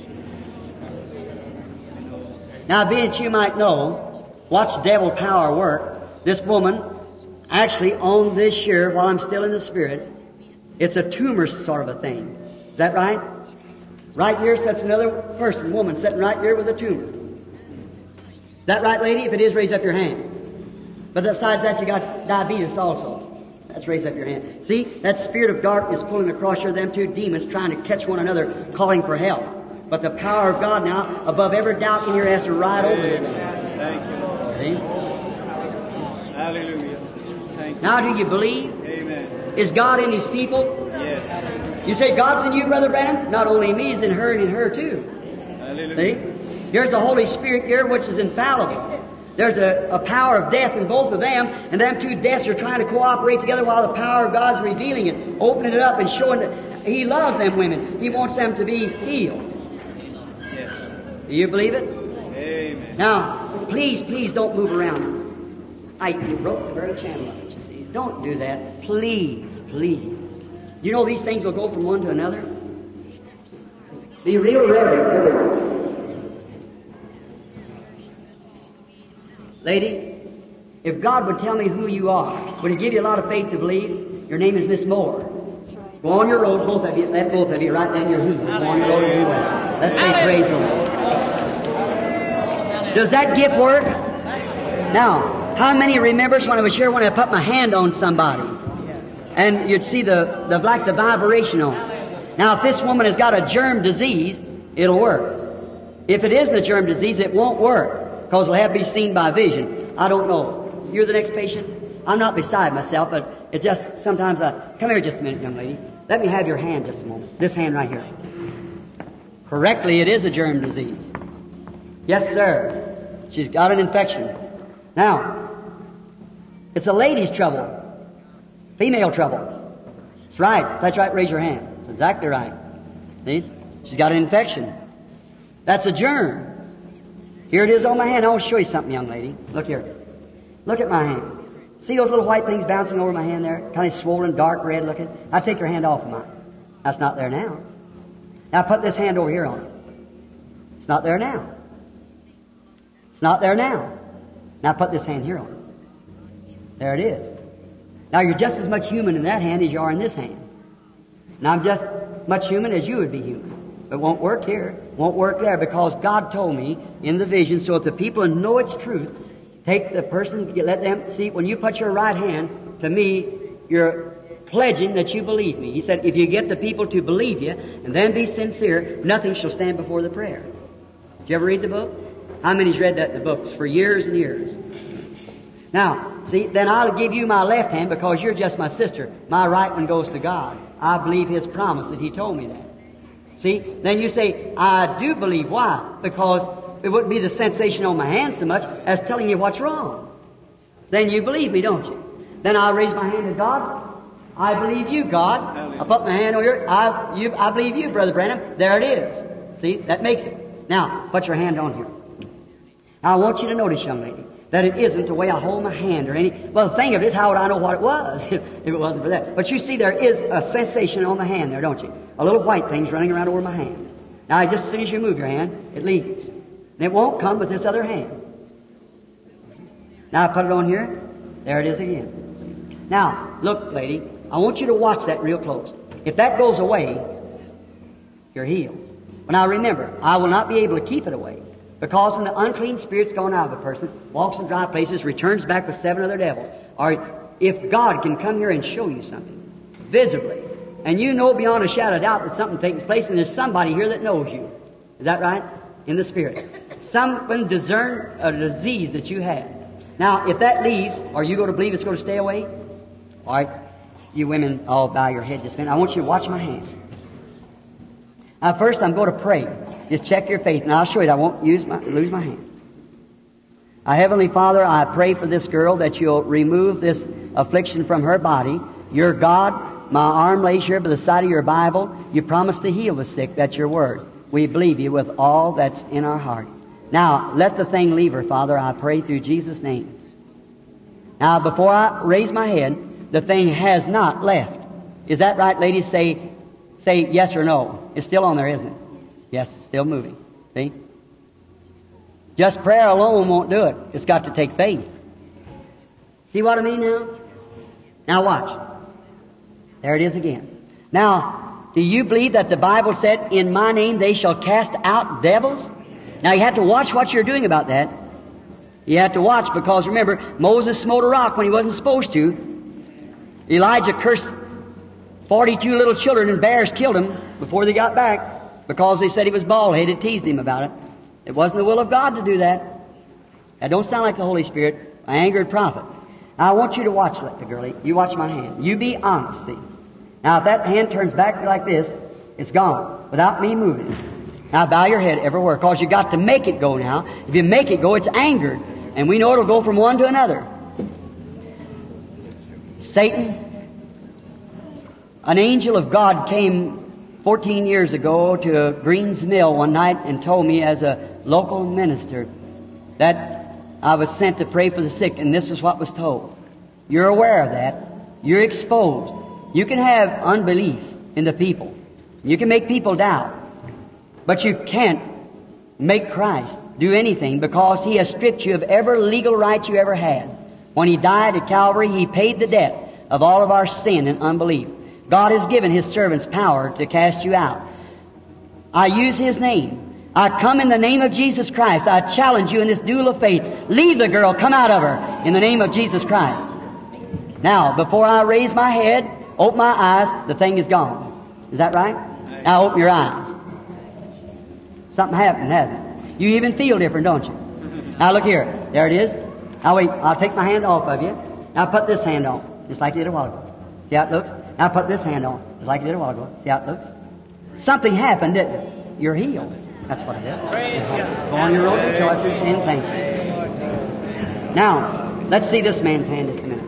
Now, being that you might know, watch devil power work. This woman, actually on this year, while I'm still in the Spirit, it's a tumor sort of a thing. Is that right? Right here sits another person, woman, sitting right here with a tumor. Is that right, lady? If it is, raise up your hand. But besides that, you got diabetes also. Let's raise up your hand. See, that spirit of darkness pulling across here, them two demons trying to catch one another, calling for help. But the power of God now, above every doubt in here, has to ride over them. Thank you, Lord. See? Hallelujah. Thank you. Now, do you believe? Amen. Is God in His people? Yes. You say God's in you, Brother Branham? Not only in me, He's in her and in her too. Hallelujah. See? Here's the Holy Spirit here, which is infallible. There's a power of death in both of them, and them two deaths are trying to cooperate together while the power of God's revealing it, opening it up and showing that He loves them women. He wants them to be healed. Yes. Do you believe it? Amen. Now, please don't move around. You broke the very channel of it, you see. Don't do that. Please. You know these things will go from one to another? Be real reverent. Lady, if God would tell me who you are, would He give you a lot of faith to believe? Your name is Miss Moore. Go on your road, both of you. Let both of you right down your heat. Go on your road and do well. Let's say praise the Lord. Does that gift work? Now, how many remembers when I was here when I put my hand on somebody? And you'd see the vibration on it. Now, if this woman has got a germ disease, it'll work. If it isn't a germ disease, it won't work. Because it'll have to be seen by vision. I don't know. You're the next patient? I'm not beside myself, but it just sometimes come here just a minute, young lady. Let me have your hand just a moment. This hand right here. Correctly, it is a germ disease. Yes, sir. She's got an infection. Now, it's a lady's trouble. Female trouble. That's right. That's right. Raise your hand. That's exactly right. See? She's got an infection. That's a germ. Here it is on my hand. I want to show you something, young lady. Look here. Look at my hand. See those little white things bouncing over my hand there? Kind of swollen, dark red looking. Now take your hand off of mine. That's not there now. Now put this hand over here on it. It's not there now. It's not there now. Now put this hand here on it. There it is. Now you're just as much human in that hand as you are in this hand. And I'm just much human as you would be human. It won't work here. Won't work there because God told me in the vision. So if the people know it's truth, take the person, let them see. When you put your right hand to me, you're pledging that you believe me. He said, if you get the people to believe you and then be sincere, nothing shall stand before the prayer. Did you ever read the book? How many's read that in the books for years and years? Now, see, then I'll give you my left hand because you're just my sister. My right one goes to God. I believe His promise that He told me that. See, then you say, I do believe. Why? Because it wouldn't be the sensation on my hand so much as telling you what's wrong. Then you believe me, don't you? Then I'll raise my hand to God. I believe you, God. I put my hand on yours. I believe you, Brother Branham. There it is. See, that makes it. Now, put your hand on here. Now, I want you to notice, young lady, that it isn't the way I hold my hand or any... Well, the thing of it is, how would I know what it was if it wasn't for that? But you see, there is a sensation on the hand there, don't you? A little white thing's running around over my hand. Now, just as soon as you move your hand, it leaves. And it won't come with this other hand. Now, I put it on here. There it is again. Now, look, lady, I want you to watch that real close. If that goes away, you're healed. But now remember, I will not be able to keep it away. Because when the unclean spirit's gone out of a person, walks in dry places, returns back with 7 other devils. Or if God can come here and show you something, visibly, and you know beyond a shadow of doubt that something takes place, and there's somebody here that knows you. Is that right? In the spirit. Someone discern a disease that you had. Now, if that leaves, are you going to believe it's going to stay away? All right. You women all bow your head just a minute. I want you to watch my hands. Now, first I'm going to pray. Just check your faith, and I'll show you. I won't lose my hand. Our Heavenly Father, I pray for this girl that you'll remove this affliction from her body. You're God. My arm lays here by the side of your Bible. You promised to heal the sick. That's your word. We believe you with all that's in our heart. Now, let the thing leave her, Father, I pray through Jesus' name. Now, before I raise my head, the thing has not left. Is that right, ladies? Say yes or no. It's still on there, isn't it? Yes, it's still moving. See? Just prayer alone won't do it. It's got to take faith. See what I mean now? Now watch. There it is again. Now, do you believe that the Bible said, in my name they shall cast out devils? Now you have to watch what you're doing about that. You have to watch because remember, Moses smote a rock when he wasn't supposed to. Elijah cursed 42 little children and bears killed him before they got back because they said he was bald-headed, teased him about it. It wasn't the will of God to do that. That don't sound like the Holy Spirit. An angered prophet. Now I want you to watch the girlie. You watch my hand. You be honest, see. Now if that hand turns back like this, it's gone without me moving. Now bow your head everywhere because you got to make it go now. If you make it go, it's angered. And we know it'll go from one to another. Satan, an angel of God came 14 years ago to Green's Mill one night and told me as a local minister that I was sent to pray for the sick, and this was what was told. You're aware of that. You're exposed. You can have unbelief in the people. You can make people doubt. But you can't make Christ do anything because He has stripped you of every legal right you ever had. When He died at Calvary, He paid the debt of all of our sin and unbelief. God has given His servants power to cast you out. I use His name. I come in the name of Jesus Christ. I challenge you in this duel of faith. Leave the girl. Come out of her in the name of Jesus Christ. Now, before I raise my head, open my eyes, the thing is gone. Is that right? Now open your eyes. Something happened, hasn't it? You even feel different, don't you? Now look here. There it is. Now wait, I'll take my hand off of you. Now put this hand on, just like you did a while ago. See how it looks? Now put this hand on, just like you did a while ago. See how it looks? Something happened, didn't it? You're healed. That's what it is. Go on your road to rejoicing and thank you. Now, let's see this man's hand just a minute.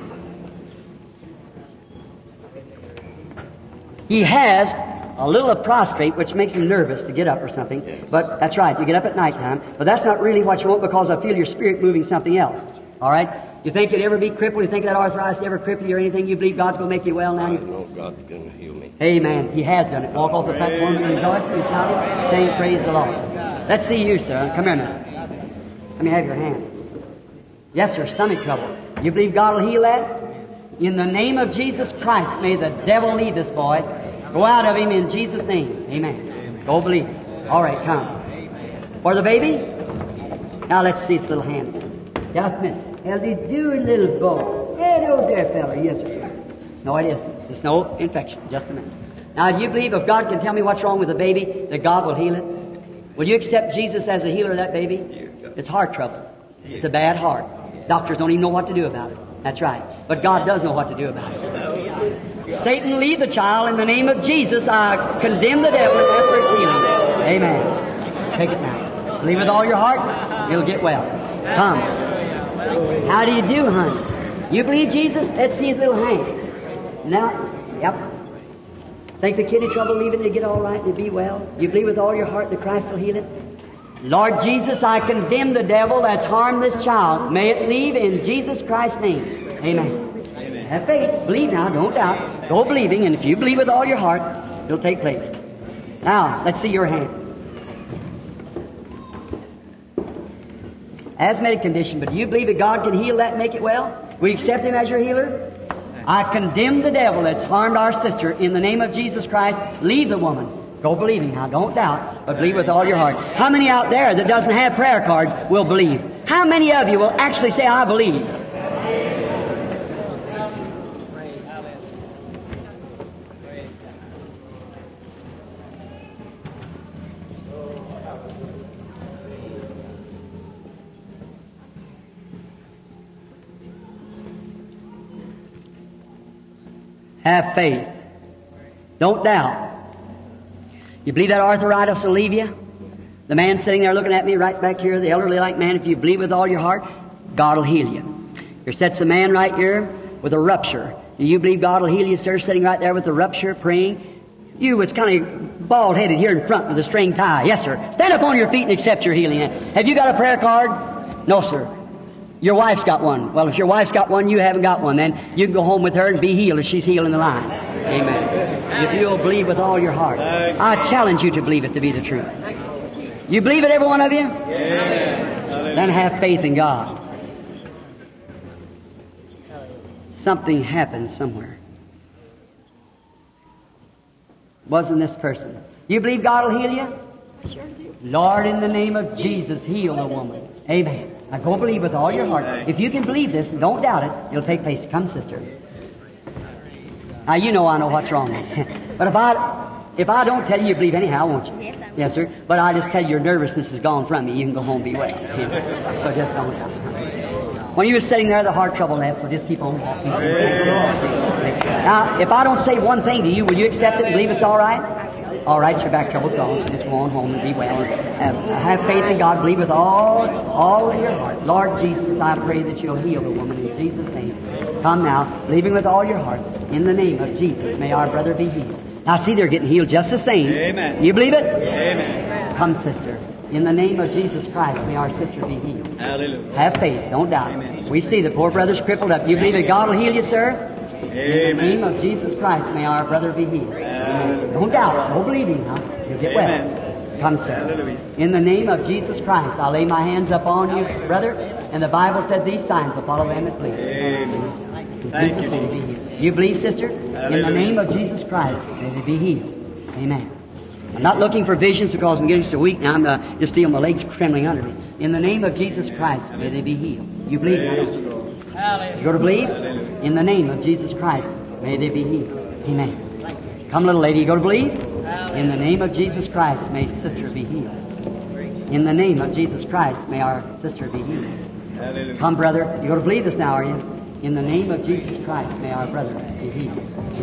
He has a little of prostrate, which makes him nervous to get up or something. But that's right, you get up at night time. But that's not really what you want because I feel your spirit moving something else. All right? You think you'd ever be crippled? You think that arthritis ever cripple you or anything? You believe God's going to make you well now? I know God's going to heal me. Amen. He has done it. Walk off the platform and rejoice and shout, saying praise the Lord. Let's see you, sir. Come here now. Let me have your hand. Yes, sir. Stomach trouble. You believe God will heal that? In the name of Jesus Christ, may the devil leave this boy. Go out of him in Jesus' name. Amen. Go believe. All right, come. For the baby? Now let's see its little hand. Just a minute. How's he doing, little boy? Hello there, fella. Yes, sir. No, it isn't. It's no infection. Just a minute. Now, do you believe if God can tell me what's wrong with the baby, that God will heal it? Will you accept Jesus as a healer of that baby? It's heart trouble. It's a bad heart. Doctors don't even know what to do about it. That's right. But God does know what to do about it. Satan, leave the child in the name of Jesus. I condemn the devil and ask for its healing. Amen. Take it now. Believe with all your heart, you'll get well. Come. How do you do, honey? You believe Jesus? Let's see his little hand. Now, yep. Think the kidney trouble leaving to get all right and be well? You believe with all your heart that Christ will heal it? Lord Jesus, I condemn the devil that's harmed this child. May it leave in Jesus Christ's name. Amen. Amen. Have faith. Believe now. Don't doubt. Go believing, and if you believe with all your heart, it'll take place. Now, let's see your hand. Asthmatic condition, but do you believe that God can heal that and make it well? Will you accept him as your healer? I condemn the devil that's harmed our sister in the name of Jesus Christ. Leave the woman. Go believing now. Don't doubt, but believe with all your heart. How many out there that doesn't have prayer cards will believe? How many of you will actually say, I believe? Have faith. Don't doubt. You believe that arthritis will leave you? The man sitting there looking at me right back here, the elderly like man, if you believe with all your heart, God will heal you. Here sits a man right here with a rupture. Do you believe God will heal you, sir, sitting right there with the rupture, praying? You was kind of bald-headed here in front with a string tie. Yes, sir. Stand up on your feet and accept your healing. Have you got a prayer card? No, sir. Your wife's got one. Well, if your wife's got one, you haven't got one. Then you can go home with her and be healed as she's healing the line. Amen. If you'll believe with all your heart. I challenge you to believe it to be the truth. You believe it, every one of you? Yes. Then have faith in God. Something happened somewhere. Wasn't this person? You believe God will heal you? Sure do. Lord, in the name of Jesus, heal the woman. Amen. Now go believe with all your heart. If you can believe this and don't doubt it, it'll take place. Come, sister. Now you know I know what's wrong. But if I don't tell you, you believe anyhow, won't you? Yes, I will. Yes, sir. But I just tell you your nervousness is gone from you. You can go home and be well. So just don't doubt. When you were sitting there, the heart trouble left, so just keep on walking. Now, if I don't say one thing to you, will you accept it and believe it's all right? All right, your back trouble's gone, so just go on home and be well. Have faith in God. Believe with all of your heart. Lord Jesus, I pray that you'll heal the woman in Jesus' name. Come now, believing with all your heart. In the name of Jesus, may our brother be healed. Now see, they're getting healed just the same. Amen. You believe it? Amen. Come, sister. In the name of Jesus Christ, may our sister be healed. Hallelujah. Have faith. Don't doubt. Amen. We see the poor brother's crippled up. You believe that God will heal you, sir? In the name Amen. of Jesus Christ, may our brother be healed. Hallelujah. Don't doubt. Don't believe him, huh? You'll get well. Amen. Come, sir. Hallelujah. In the name of Jesus Christ, I lay my hands upon you, brother, and the Bible said these signs will follow them that believe. Amen. In Thank Jesus' you, name, be Jesus. healed. You believe, sister? In the Hallelujah. name of Jesus Christ, may they be healed. Amen. I'm not looking for visions because I'm getting so weak now. I'm just feeling my legs trembling under me. In the name of Jesus Christ, may they be healed. You believe now, don't you? You go to believe? In the name of Jesus Christ, may they be healed. Amen. Come, little lady, you go to believe? In the name of Jesus Christ, may sister be healed. In the name of Jesus Christ, may our sister be healed. Hallelujah. Come, brother, you go to believe this now, are you? In the name of Jesus Christ, may our brother be healed.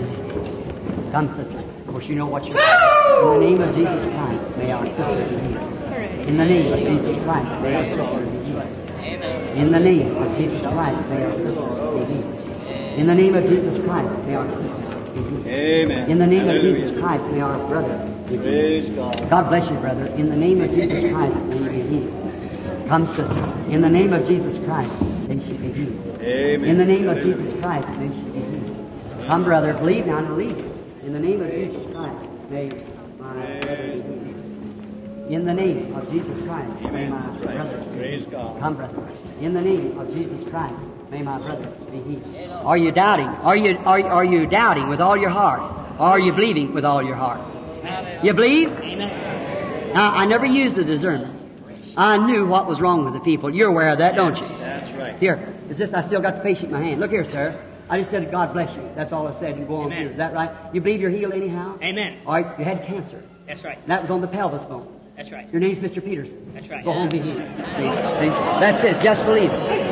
Come, sister. Of course, you know what you're. In the name of Jesus Christ, may our sister be healed. In the name of Jesus Christ, may our sister be healed. In the name of Jesus Christ, may our sister be healed. In the name of Jesus Christ, may our sister be healed. Amen. In the name of Hallelujah. Jesus Christ, may our brother be healed. Praise God. God bless you, brother. In the name of Jesus Christ, may you be healed. Come, sister. In the name of Jesus Christ, may she be healed. Amen. In the name of Hallelujah. Jesus Christ, may she be healed. Come, brother, believe now and believe. In the name of Jesus Christ, may my brother be healed. In the name of Jesus Christ, may my brother be Praise healed. God. Come, brother. In the name of Jesus Christ, may my brother be healed. Are you doubting? Are you doubting with all your heart? Or are you believing with all your heart? You believe? Now, I never used the discernment. I knew what was wrong with the people. You're aware of that, don't you? That's right. Here, is this? I still got the patient in my hand. Look here, sir. I just said, God bless you. That's all I said. And go on through. Is that right? You believe you're healed anyhow? Amen. All right, you had cancer. That's right. That was on the pelvis bone. That's right. Your name's Mr. Peterson. That's right. Go home, be healed. See? That's it. Just believe it.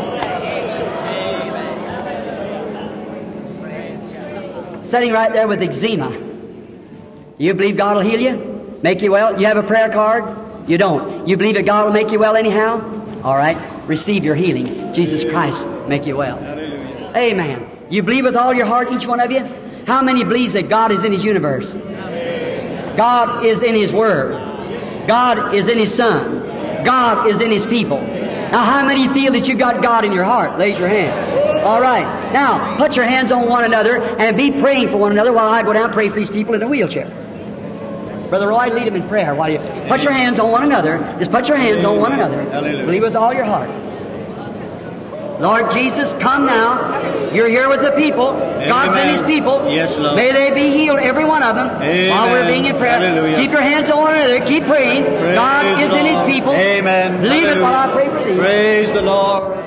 Sitting right there with eczema. You believe God will heal you? Make you well? You have a prayer card? You don't. You believe that God will make you well anyhow? All right. Receive your healing. Jesus Christ make you well. Hallelujah. Amen. You believe with all your heart, each one of you? How many believes that God is in His universe? God is in His Word. God is in His Son. God is in His people. Now, how many feel that you got God in your heart? Raise your hand. All right. Now, put your hands on one another and be praying for one another while I go down and pray for these people in the wheelchair. Brother Roy, lead them in prayer while you put your hands on one another. Just put your hands on one another. Hallelujah. Believe with all your heart. Lord Jesus, come now. You're here with the people. God's in His people. Yes, Lord. May they be healed, every one of them, while we're being in prayer. Hallelujah. Keep your hands on one another. Keep praying. God is in His people. Amen. Believe it while I pray for thee. Praise the Lord.